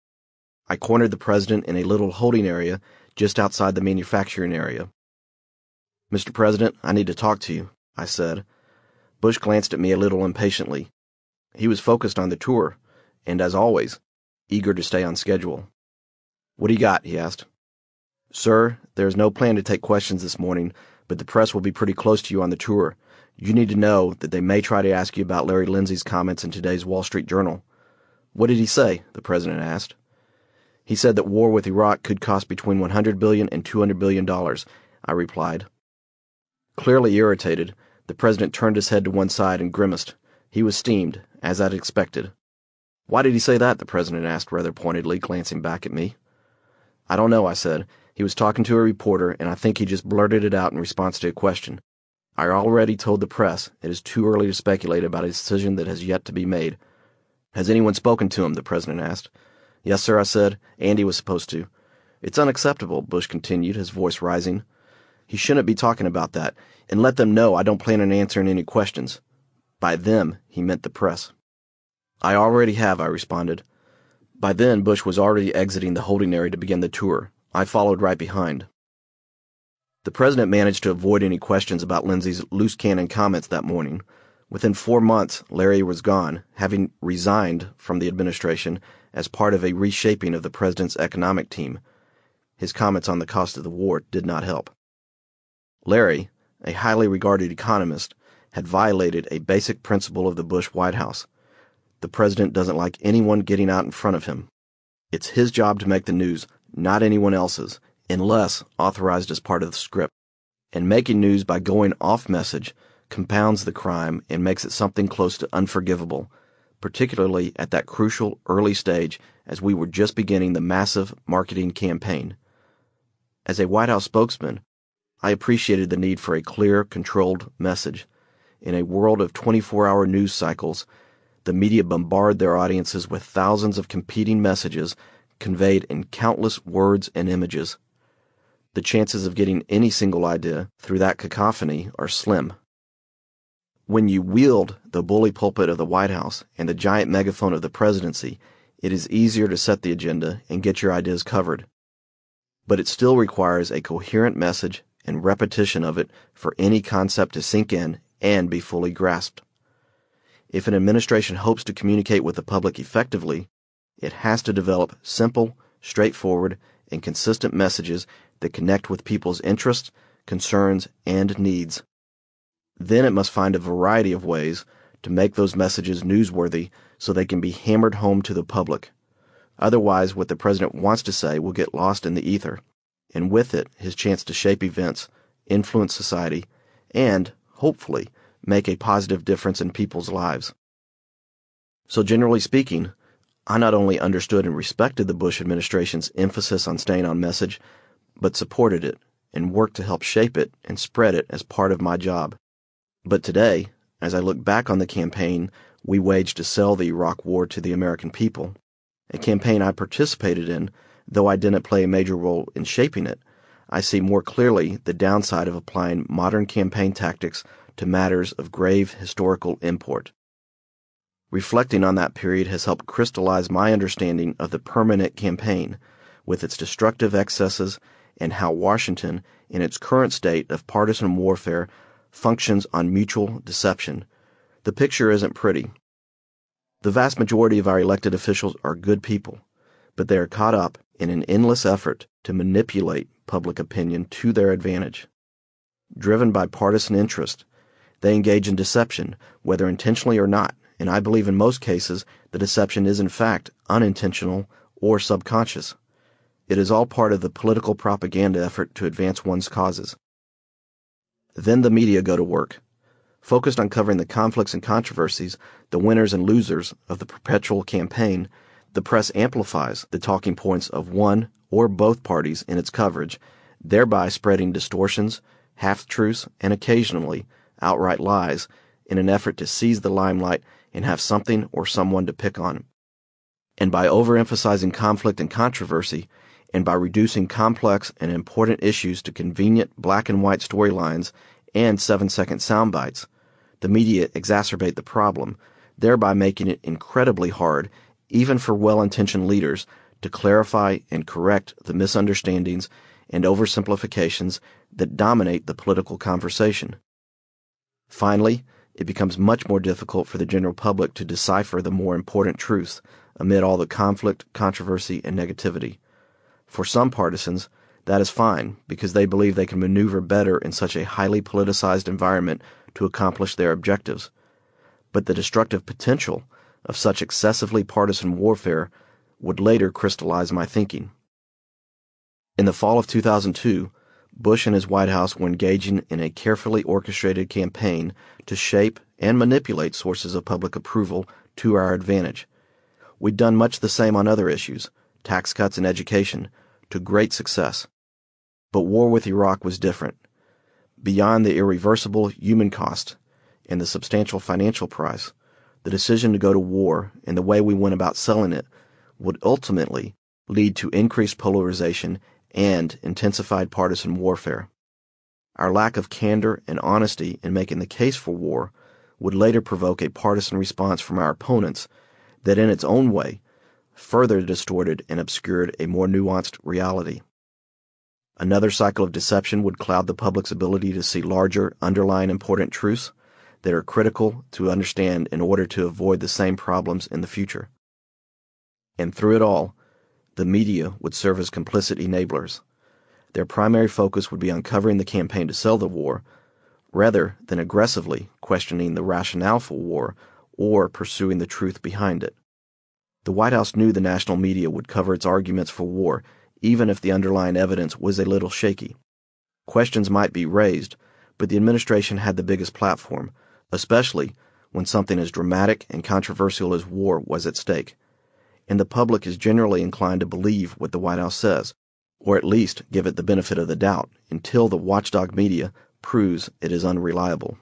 I cornered the president in a little holding area just outside the manufacturing area. "Mr. President, I need to talk to you," I said. Bush glanced at me a little impatiently. He was focused on the tour, and as always, eager to stay on schedule. "What do you got?" he asked. "Sir, there is no plan to take questions this morning, but the press will be pretty close to you on the tour. You need to know that they may try to ask you about Larry Lindsey's comments in today's Wall Street Journal." "What did he say?" the president asked. "He said that war with Iraq could cost between $100 billion and $200 billion, I replied. Clearly irritated, the president turned his head to one side and grimaced. He was steamed, as I'd expected. "Why did he say that?" the president asked rather pointedly, glancing back at me. "I don't know," I said. "He was talking to a reporter, and I think he just blurted it out in response to a question. I already told the press it is too early to speculate about a decision that has yet to be made." "Has anyone spoken to him?" the president asked. "Yes, sir," I said. "Andy was supposed to." "It's unacceptable," Bush continued, his voice rising. "He shouldn't be talking about that, and let them know I don't plan on answering any questions." By them, he meant the press. "I already have," I responded. By then, Bush was already exiting the holding area to begin the tour. I followed right behind. The president managed to avoid any questions about Lindsey's loose cannon comments that morning. Within 4 months, Larry was gone, having resigned from the administration as part of a reshaping of the president's economic team. His comments on the cost of the war did not help. Larry, a highly regarded economist, had violated a basic principle of the Bush White House. The president doesn't like anyone getting out in front of him. It's his job to make the news, not anyone else's, unless authorized as part of the script. And making news by going off message compounds the crime and makes it something close to unforgivable, particularly at that crucial early stage as we were just beginning the massive marketing campaign. As a White House spokesman, I appreciated the need for a clear, controlled message. In a world of 24-hour news cycles, the media bombard their audiences with thousands of competing messages conveyed in countless words and images. The chances of getting any single idea through that cacophony are slim. When you wield the bully pulpit of the White House and the giant megaphone of the presidency, it is easier to set the agenda and get your ideas covered. But it still requires a coherent message and repetition of it for any concept to sink in and be fully grasped. If an administration hopes to communicate with the public effectively, it has to develop simple, straightforward, and consistent messages that connect with people's interests, concerns, and needs. Then it must find a variety of ways to make those messages newsworthy so they can be hammered home to the public. Otherwise, what the president wants to say will get lost in the ether, and with it, his chance to shape events, influence society, and, hopefully, make a positive difference in people's lives. So generally speaking, I not only understood and respected the Bush administration's emphasis on staying on message, but supported it and worked to help shape it and spread it as part of my job. But today, as I look back on the campaign we waged to sell the Iraq War to the American people, a campaign I participated in, though I didn't play a major role in shaping it, I see more clearly the downside of applying modern campaign tactics to matters of grave historical import. Reflecting on that period has helped crystallize my understanding of the permanent campaign, with its destructive excesses, and how Washington, in its current state of partisan warfare, functions on mutual deception. The picture isn't pretty. The vast majority of our elected officials are good people, but they are caught up in an endless effort to manipulate public opinion to their advantage. Driven by partisan interest, they engage in deception, whether intentionally or not, and I believe in most cases the deception is in fact unintentional or subconscious. It is all part of the political propaganda effort to advance one's causes. Then the media go to work. Focused on covering the conflicts and controversies, the winners and losers of the perpetual campaign, the press amplifies the talking points of one or both parties in its coverage, thereby spreading distortions, half-truths, and occasionally outright lies in an effort to seize the limelight and have something or someone to pick on. And by overemphasizing conflict and controversy, and by reducing complex and important issues to convenient black and white storylines and 7-second sound bites, the media exacerbate the problem, thereby making it incredibly hard, even for well-intentioned leaders, to clarify and correct the misunderstandings and oversimplifications that dominate the political conversation. Finally, it becomes much more difficult for the general public to decipher the more important truths amid all the conflict, controversy, and negativity. For some partisans, that is fine because they believe they can maneuver better in such a highly politicized environment to accomplish their objectives. But the destructive potential of such excessively partisan warfare would later crystallize my thinking. In the fall of 2002, Bush and his White House were engaging in a carefully orchestrated campaign to shape and manipulate sources of public approval to our advantage. We'd done much the same on other issues, tax cuts and education, to great success. But war with Iraq was different. Beyond the irreversible human cost and the substantial financial price, the decision to go to war and the way we went about selling it would ultimately lead to increased polarization and intensified partisan warfare. Our lack of candor and honesty in making the case for war would later provoke a partisan response from our opponents that in its own way further distorted and obscured a more nuanced reality. Another cycle of deception would cloud the public's ability to see larger, underlying important truths that are critical to understand in order to avoid the same problems in the future. And through it all, the media would serve as complicit enablers. Their primary focus would be on covering the campaign to sell the war, rather than aggressively questioning the rationale for war or pursuing the truth behind it. The White House knew the national media would cover its arguments for war, even if the underlying evidence was a little shaky. Questions might be raised, but the administration had the biggest platform, especially when something as dramatic and controversial as war was at stake. And the public is generally inclined to believe what the White House says, or at least give it the benefit of the doubt until the watchdog media proves it is unreliable.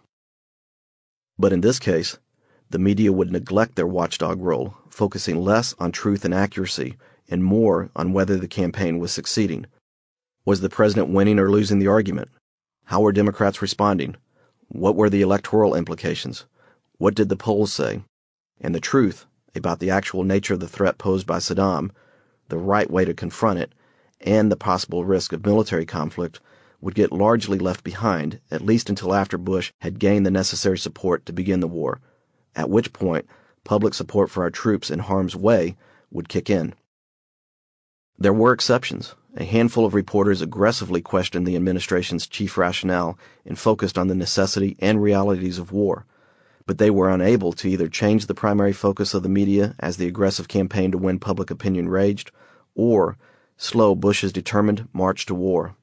But in this case, the media would neglect their watchdog role, focusing less on truth and accuracy and more on whether the campaign was succeeding. Was the president winning or losing the argument? How were Democrats responding? What were the electoral implications? What did the polls say? And the truth about the actual nature of the threat posed by Saddam, the right way to confront it, and the possible risk of military conflict would get largely left behind, at least until after Bush had gained the necessary support to begin the war, at which point public support for our troops in harm's way would kick in. There were exceptions. A handful of reporters aggressively questioned the administration's chief rationale and focused on the necessity and realities of war, but they were unable to either change the primary focus of the media as the aggressive campaign to win public opinion raged, or slow Bush's determined march to war.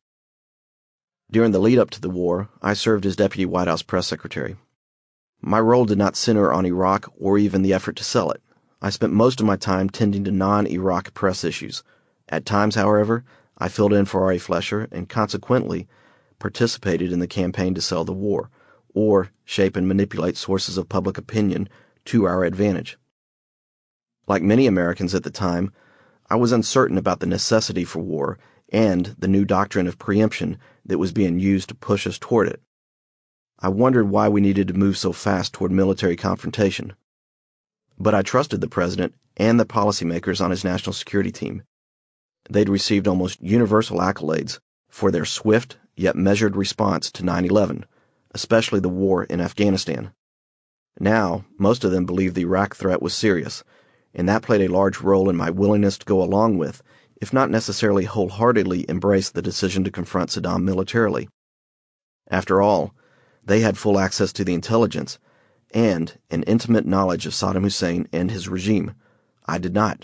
During the lead-up to the war, I served as Deputy White House Press Secretary. My role did not center on Iraq or even the effort to sell it. I spent most of my time tending to non-Iraq press issues. At times, however, I filled in for Ari Fleischer and consequently participated in the campaign to sell the war, or shape and manipulate sources of public opinion to our advantage. Like many Americans at the time, I was uncertain about the necessity for war and the new doctrine of preemption that was being used to push us toward it. I wondered why we needed to move so fast toward military confrontation. But I trusted the president and the policymakers on his national security team. They'd received almost universal accolades for their swift yet measured response to 9/11, especially the war in Afghanistan. Now, most of them believed the Iraq threat was serious, and that played a large role in my willingness to go along with, if not necessarily wholeheartedly embrace the decision to confront Saddam militarily. After all, they had full access to the intelligence and an intimate knowledge of Saddam Hussein and his regime. I did not.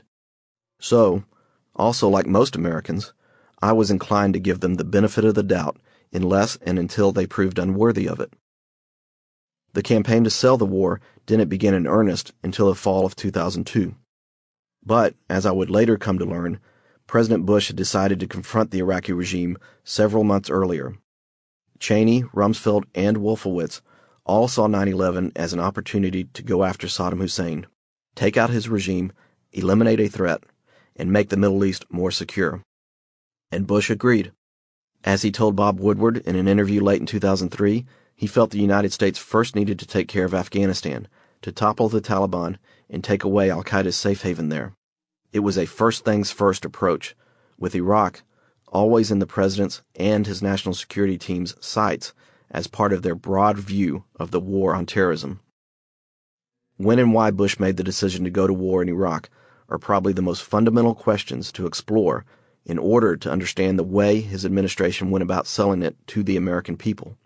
So, also like most Americans, I was inclined to give them the benefit of the doubt unless and until they proved unworthy of it. The campaign to sell the war didn't begin in earnest until the fall of 2002. But, as I would later come to learn, President Bush had decided to confront the Iraqi regime several months earlier. Cheney, Rumsfeld, and Wolfowitz all saw 9/11 as an opportunity to go after Saddam Hussein, take out his regime, eliminate a threat, and make the Middle East more secure. And Bush agreed. As he told Bob Woodward in an interview late in 2003, he felt the United States first needed to take care of Afghanistan, to topple the Taliban and take away al-Qaeda's safe haven there. It was a first things first approach, with Iraq always in the president's and his national security team's sights as part of their broad view of the war on terrorism. When and why Bush made the decision to go to war in Iraq are probably the most fundamental questions to explore in order to understand the way his administration went about selling it to the American people.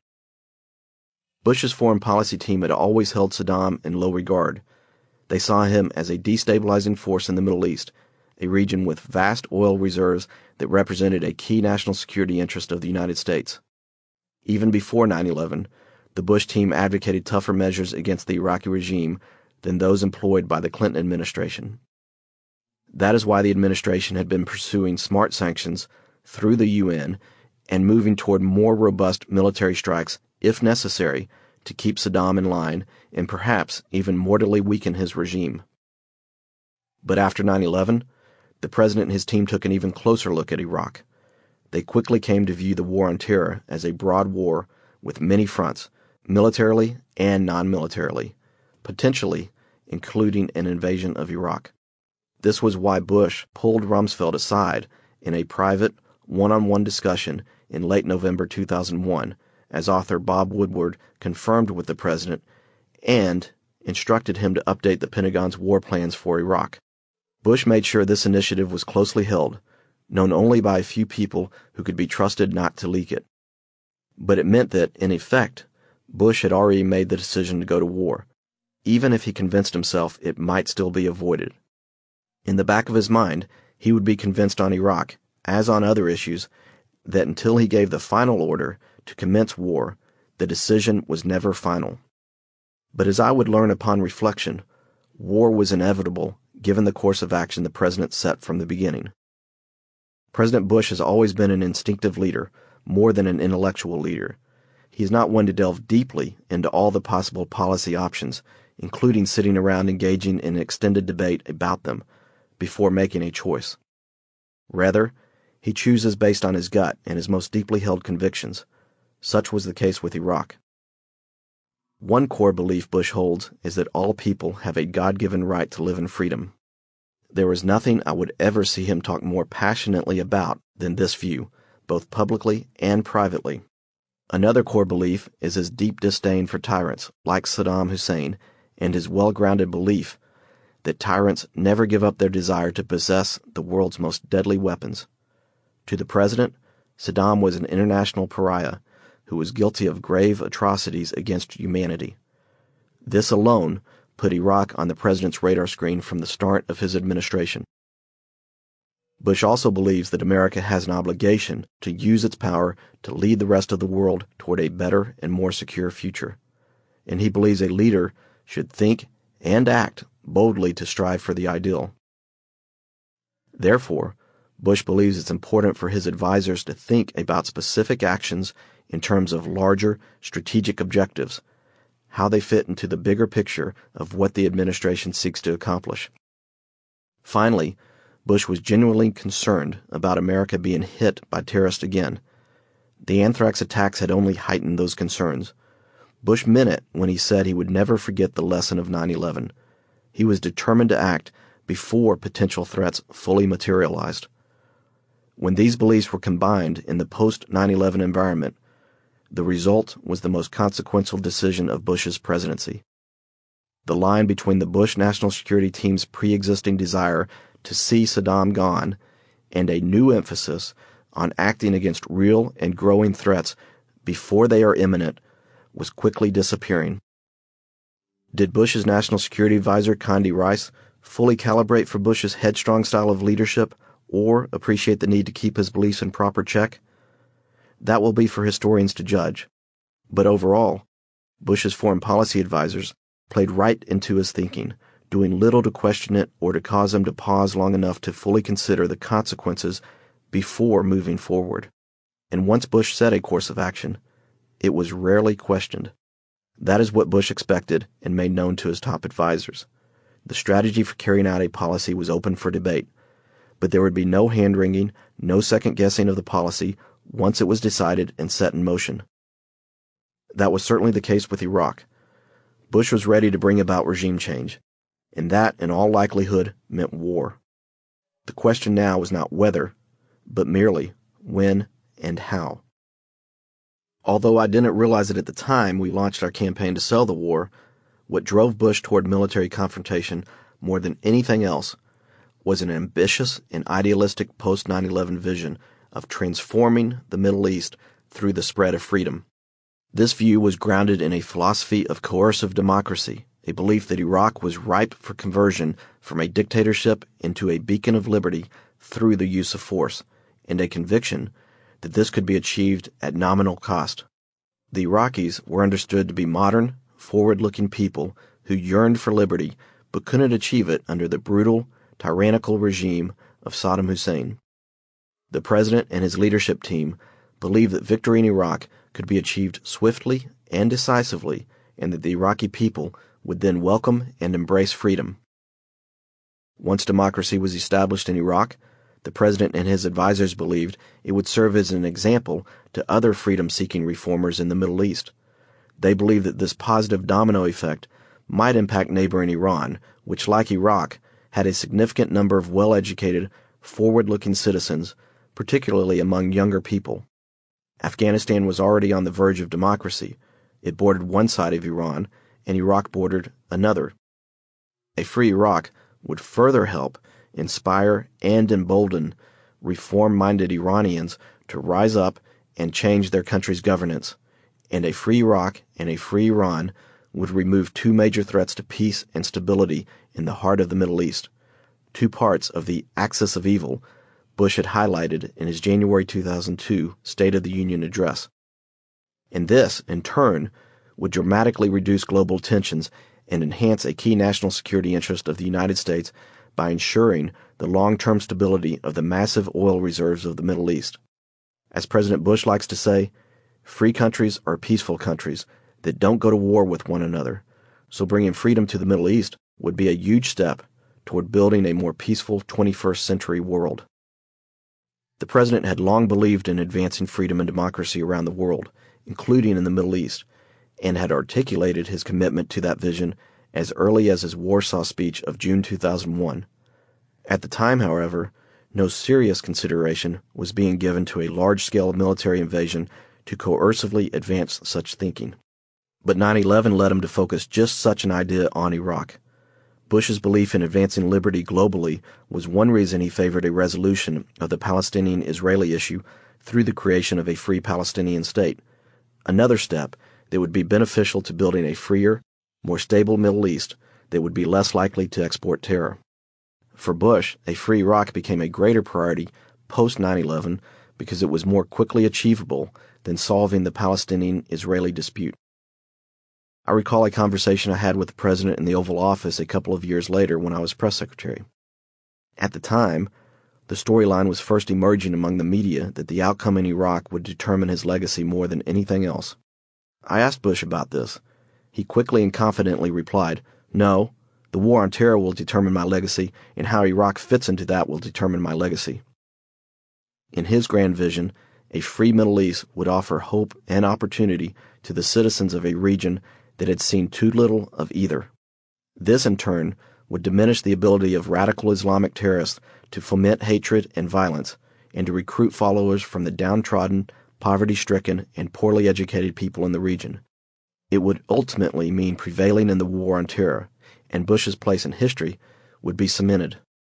Bush's foreign policy team had always held Saddam in low regard. They saw him as a destabilizing force in the Middle East, a region with vast oil reserves that represented a key national security interest of the United States. Even before 9/11, the Bush team advocated tougher measures against the Iraqi regime than those employed by the Clinton administration. That is why the administration had been pursuing smart sanctions through the UN and moving toward more robust military strikes, if necessary, to keep Saddam in line and perhaps even mortally weaken his regime. But after 9/11, the president and his team took an even closer look at Iraq. They quickly came to view the war on terror as a broad war with many fronts, militarily and non-militarily, potentially including an invasion of Iraq. This was why Bush pulled Rumsfeld aside in a private, one-on-one discussion in late November 2001, as author Bob Woodward confirmed with the president and instructed him to update the Pentagon's war plans for Iraq. Bush made sure this initiative was closely held, known only by a few people who could be trusted not to leak it. But it meant that, in effect, Bush had already made the decision to go to war, even if he convinced himself it might still be avoided. In the back of his mind, he would be convinced on Iraq, as on other issues, that until he gave the final order to commence war, the decision was never final. But as I would learn upon reflection, war was inevitable given the course of action the president set from the beginning. President Bush has always been an instinctive leader, more than an intellectual leader. He is not one to delve deeply into all the possible policy options, including sitting around engaging in extended debate about them, before making a choice. Rather, he chooses based on his gut and his most deeply held convictions. Such was the case with Iraq. One core belief Bush holds is that all people have a God-given right to live in freedom. There is nothing I would ever see him talk more passionately about than this view, both publicly and privately. Another core belief is his deep disdain for tyrants like Saddam Hussein and his well-grounded belief that tyrants never give up their desire to possess the world's most deadly weapons. To the president, Saddam was an international pariah who was guilty of grave atrocities against humanity. This alone put Iraq on the president's radar screen from the start of his administration. Bush also believes that America has an obligation to use its power to lead the rest of the world toward a better and more secure future. And he believes a leader should think and act boldly to strive for the ideal. Therefore, Bush believes it's important for his advisors to think about specific actions in terms of larger strategic objectives, how they fit into the bigger picture of what the administration seeks to accomplish. Finally, Bush was genuinely concerned about America being hit by terrorists again. The anthrax attacks had only heightened those concerns. Bush meant it when he said he would never forget the lesson of 9/11. He was determined to act before potential threats fully materialized. When these beliefs were combined in the post-9/11 environment, the result was the most consequential decision of Bush's presidency. The line between the Bush National Security Team's pre-existing desire to see Saddam gone and a new emphasis on acting against real and growing threats before they are imminent was quickly disappearing. Did Bush's National Security Advisor Condi Rice fully calibrate for Bush's headstrong style of leadership or appreciate the need to keep his beliefs in proper check? That will be for historians to judge. But overall, Bush's foreign policy advisors played right into his thinking, doing little to question it or to cause him to pause long enough to fully consider the consequences before moving forward. And once Bush set a course of action, it was rarely questioned. That is what Bush expected and made known to his top advisors. The strategy for carrying out a policy was open for debate, but there would be no hand-wringing, no second-guessing of the policy once it was decided and set in motion. That was certainly the case with Iraq. Bush was ready to bring about regime change, and that, in all likelihood, meant war. The question now was not whether, but merely when and how. Although I didn't realize it at the time we launched our campaign to sell the war, what drove Bush toward military confrontation more than anything else was an ambitious and idealistic post-9/11 vision of transforming the Middle East through the spread of freedom. This view was grounded in a philosophy of coercive democracy, a belief that Iraq was ripe for conversion from a dictatorship into a beacon of liberty through the use of force, and a conviction that this could be achieved at nominal cost. The Iraqis were understood to be modern, forward-looking people who yearned for liberty but couldn't achieve it under the brutal, tyrannical regime of Saddam Hussein. The president and his leadership team believed that victory in Iraq could be achieved swiftly and decisively, and that the Iraqi people would then welcome and embrace freedom. Once democracy was established in Iraq, the president and his advisors believed it would serve as an example to other freedom-seeking reformers in the Middle East. They believed that this positive domino effect might impact neighboring Iran, which, like Iraq, had a significant number of well-educated, forward-looking citizens, particularly among younger people. Afghanistan was already on the verge of democracy. It bordered one side of Iran, and Iraq bordered another. A free Iraq would further help inspire and embolden reform-minded Iranians to rise up and change their country's governance, and a free Iraq and a free Iran would remove two major threats to peace and stability in the heart of the Middle East, two parts of the axis of evil Bush had highlighted in his January 2002 State of the Union address. And this, in turn, would dramatically reduce global tensions and enhance a key national security interest of the United States by ensuring the long-term stability of the massive oil reserves of the Middle East. As President Bush likes to say, free countries are peaceful countries that don't go to war with one another, so bringing freedom to the Middle East would be a huge step toward building a more peaceful 21st century world. The president had long believed in advancing freedom and democracy around the world, including in the Middle East, and had articulated his commitment to that vision as early as his Warsaw speech of June 2001. At the time, however, no serious consideration was being given to a large-scale military invasion to coercively advance such thinking. But 9/11 led him to focus just such an idea on Iraq. Bush's belief in advancing liberty globally was one reason he favored a resolution of the Palestinian-Israeli issue through the creation of a free Palestinian state, another step that would be beneficial to building a freer, more stable Middle East that would be less likely to export terror. For Bush, a free Iraq became a greater priority post 9/11 because it was more quickly achievable than solving the Palestinian-Israeli dispute. I recall a conversation I had with the president in the Oval Office a couple of years later when I was press secretary. At the time, the storyline was first emerging among the media that the outcome in Iraq would determine his legacy more than anything else. I asked Bush about this. He quickly and confidently replied, "No, the war on terror will determine my legacy, and how Iraq fits into that will determine my legacy." In his grand vision, a free Middle East would offer hope and opportunity to the citizens of a region that had seen too little of either. This, in turn, would diminish the ability of radical Islamic terrorists to foment hatred and violence, and to recruit followers from the downtrodden, poverty-stricken, and poorly educated people in the region. It would ultimately mean prevailing in the war on terror, and Bush's place in history would be cemented.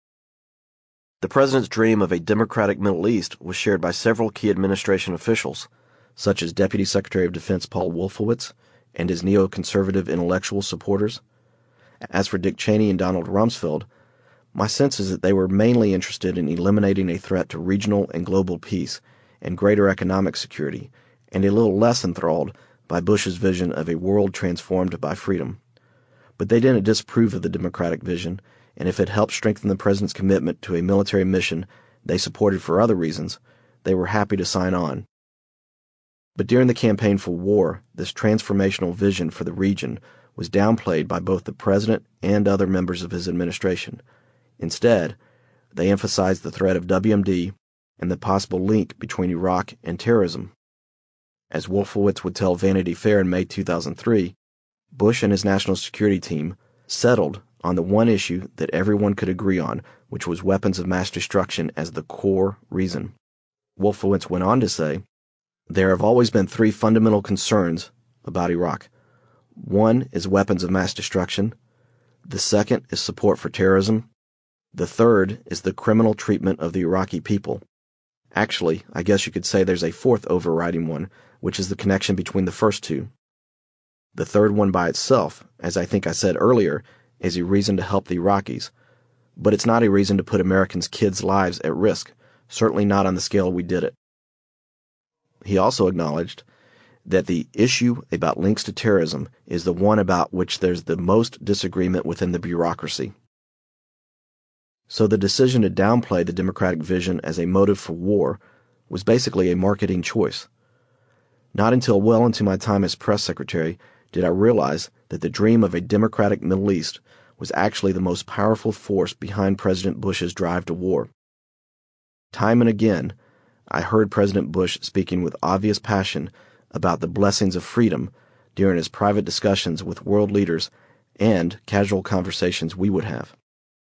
The president's dream of a democratic Middle East was shared by several key administration officials, such as Deputy Secretary of Defense Paul Wolfowitz and his neoconservative intellectual supporters. As for Dick Cheney and Donald Rumsfeld, my sense is that they were mainly interested in eliminating a threat to regional and global peace and greater economic security, and a little less enthralled by Bush's vision of a world transformed by freedom. But they didn't disapprove of the democratic vision, and if it helped strengthen the president's commitment to a military mission they supported for other reasons, they were happy to sign on. But during the campaign for war, this transformational vision for the region was downplayed by both the president and other members of his administration. Instead, they emphasized the threat of WMD and the possible link between Iraq and terrorism. As Wolfowitz would tell Vanity Fair in May 2003, Bush and his national security team settled on the one issue that everyone could agree on, which was weapons of mass destruction as the core reason. Wolfowitz went on to say, "There have always been three fundamental concerns about Iraq. One is weapons of mass destruction. The second is support for terrorism. The third is the criminal treatment of the Iraqi people. Actually, I guess you could say there's a fourth overriding one, which is the connection between the first two. The third one by itself, as I think I said earlier, is a reason to help the Iraqis, but it's not a reason to put Americans' kids' lives at risk, certainly not on the scale we did it." He also acknowledged that the issue about links to terrorism is the one about which there's the most disagreement within the bureaucracy. So the decision to downplay the democratic vision as a motive for war was basically a marketing choice. Not until well into my time as press secretary did I realize that the dream of a democratic Middle East was actually the most powerful force behind President Bush's drive to war. Time and again, I heard President Bush speaking with obvious passion about the blessings of freedom during his private discussions with world leaders and casual conversations we would have.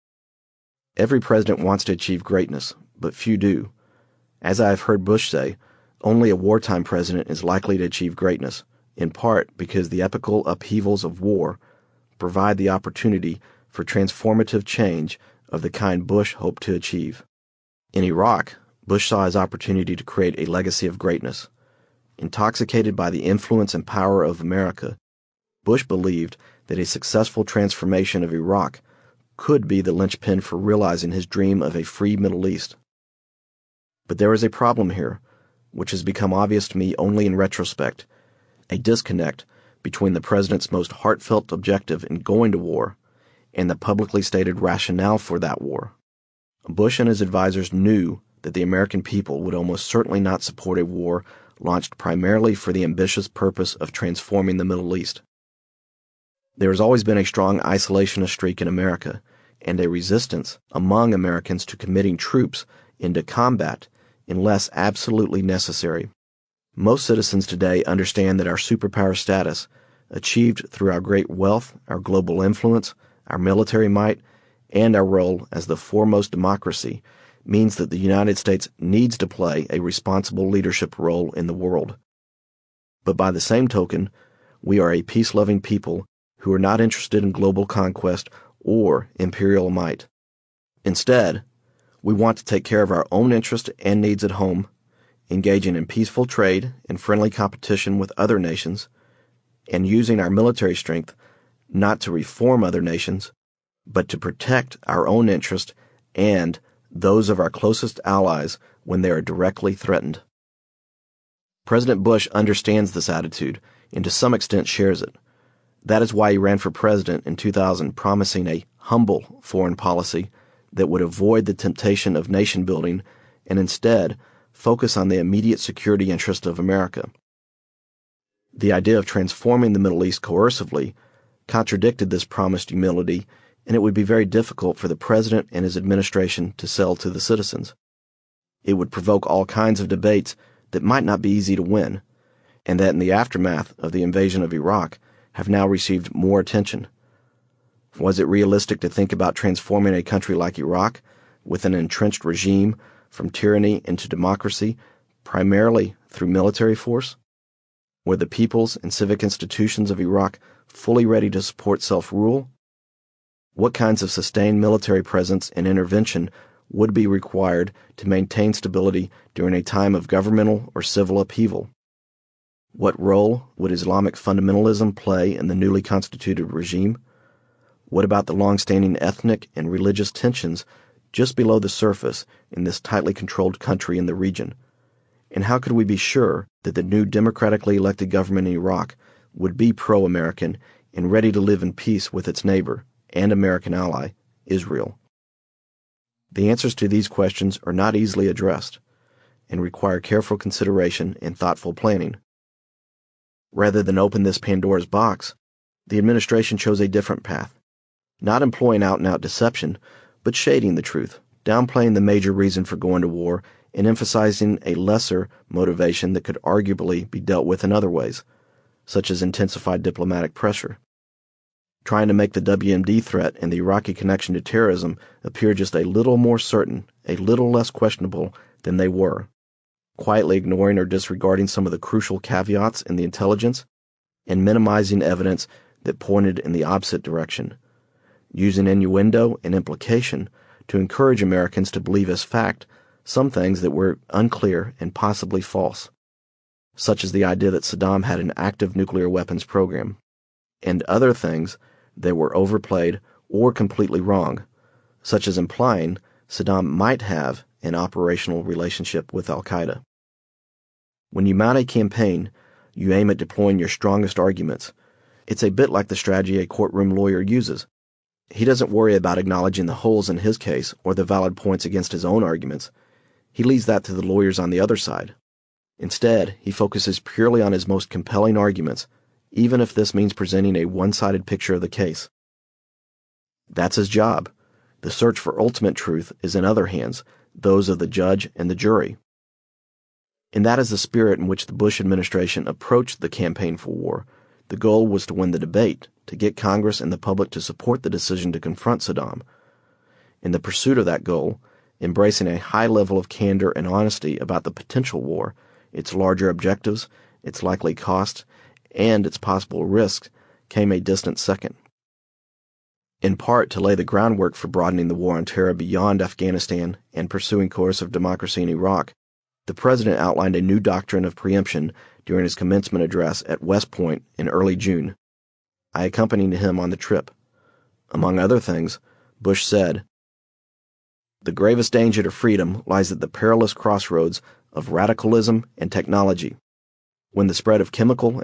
Every president wants to achieve greatness, but few do. As I have heard Bush say, only a wartime president is likely to achieve greatness, in part because the epical upheavals of war provide the opportunity for transformative change of the kind Bush hoped to achieve. In Iraq, Bush saw his opportunity to create a legacy of greatness. Intoxicated by the influence and power of America, Bush believed that a successful transformation of Iraq could be the linchpin for realizing his dream of a free Middle East. But there is a problem here, which has become obvious to me only in retrospect, a disconnect between the president's most heartfelt objective in going to war and the publicly stated rationale for that war. Bush and his advisors knew that the American people would almost certainly not support a war launched primarily for the ambitious purpose of transforming the Middle East. There has always been a strong isolationist streak in America, and a resistance among Americans to committing troops into combat unless absolutely necessary. Most citizens today understand that our superpower status, achieved through our great wealth, our global influence, our military might, and our role as the foremost democracy, means that the United States needs to play a responsible leadership role in the world. But by the same token, we are a peace-loving people who are not interested in global conquest or imperial might. Instead, we want to take care of our own interests and needs at home, engaging in peaceful trade and friendly competition with other nations, and using our military strength not to reform other nations, but to protect our own interests and those of our closest allies when they are directly threatened. President Bush understands this attitude and to some extent shares it. That is why he ran for president in 2000, promising a humble foreign policy that would avoid the temptation of nation building and instead focus on the immediate security interest of America. The idea of transforming the Middle East coercively contradicted this promised humility, and it would be very difficult for the president and his administration to sell to the citizens. It would provoke all kinds of debates that might not be easy to win, and that in the aftermath of the invasion of Iraq have now received more attention. Was it realistic to think about transforming a country like Iraq, with an entrenched regime, from tyranny into democracy, primarily through military force? Were the peoples and civic institutions of Iraq fully ready to support self-rule? What kinds of sustained military presence and intervention would be required to maintain stability during a time of governmental or civil upheaval? What role would Islamic fundamentalism play in the newly constituted regime? What about the long-standing ethnic and religious tensions just below the surface in this tightly controlled country in the region? And how could we be sure that the new democratically elected government in Iraq would be pro-American and ready to live in peace with its neighbor and American ally, Israel? The answers to these questions are not easily addressed and require careful consideration and thoughtful planning. Rather than open this Pandora's box, the administration chose a different path, not employing out-and-out deception, but shading the truth, downplaying the major reason for going to war and emphasizing a lesser motivation that could arguably be dealt with in other ways, such as intensified diplomatic pressure. Trying to make the WMD threat and the Iraqi connection to terrorism appear just a little more certain, a little less questionable than they were, quietly ignoring or disregarding some of the crucial caveats in the intelligence, and minimizing evidence that pointed in the opposite direction, using innuendo and implication to encourage Americans to believe as fact some things that were unclear and possibly false, such as the idea that Saddam had an active nuclear weapons program, and other things that were overplayed or completely wrong, such as implying Saddam might have an operational relationship with al-Qaeda. When you mount a campaign, you aim at deploying your strongest arguments. It's a bit like the strategy a courtroom lawyer uses. He doesn't worry about acknowledging the holes in his case or the valid points against his own arguments. He leaves that to the lawyers on the other side. Instead, he focuses purely on his most compelling arguments, even if this means presenting a one-sided picture of the case. That's his job. The search for ultimate truth is in other hands, those of the judge and the jury. And that is the spirit in which the Bush administration approached the campaign for war. The goal was to win the debate, to get Congress and the public to support the decision to confront Saddam. In the pursuit of that goal, embracing a high level of candor and honesty about the potential war, its larger objectives, its likely cost, and its possible risks, came a distant second. In part to lay the groundwork for broadening the war on terror beyond Afghanistan and pursuing coercive democracy in Iraq, the president outlined a new doctrine of preemption during his commencement address at West Point in early June. I accompanied him on the trip. Among other things, Bush said, "The gravest danger to freedom lies at the perilous crossroads of radicalism and technology. When the spread of chemical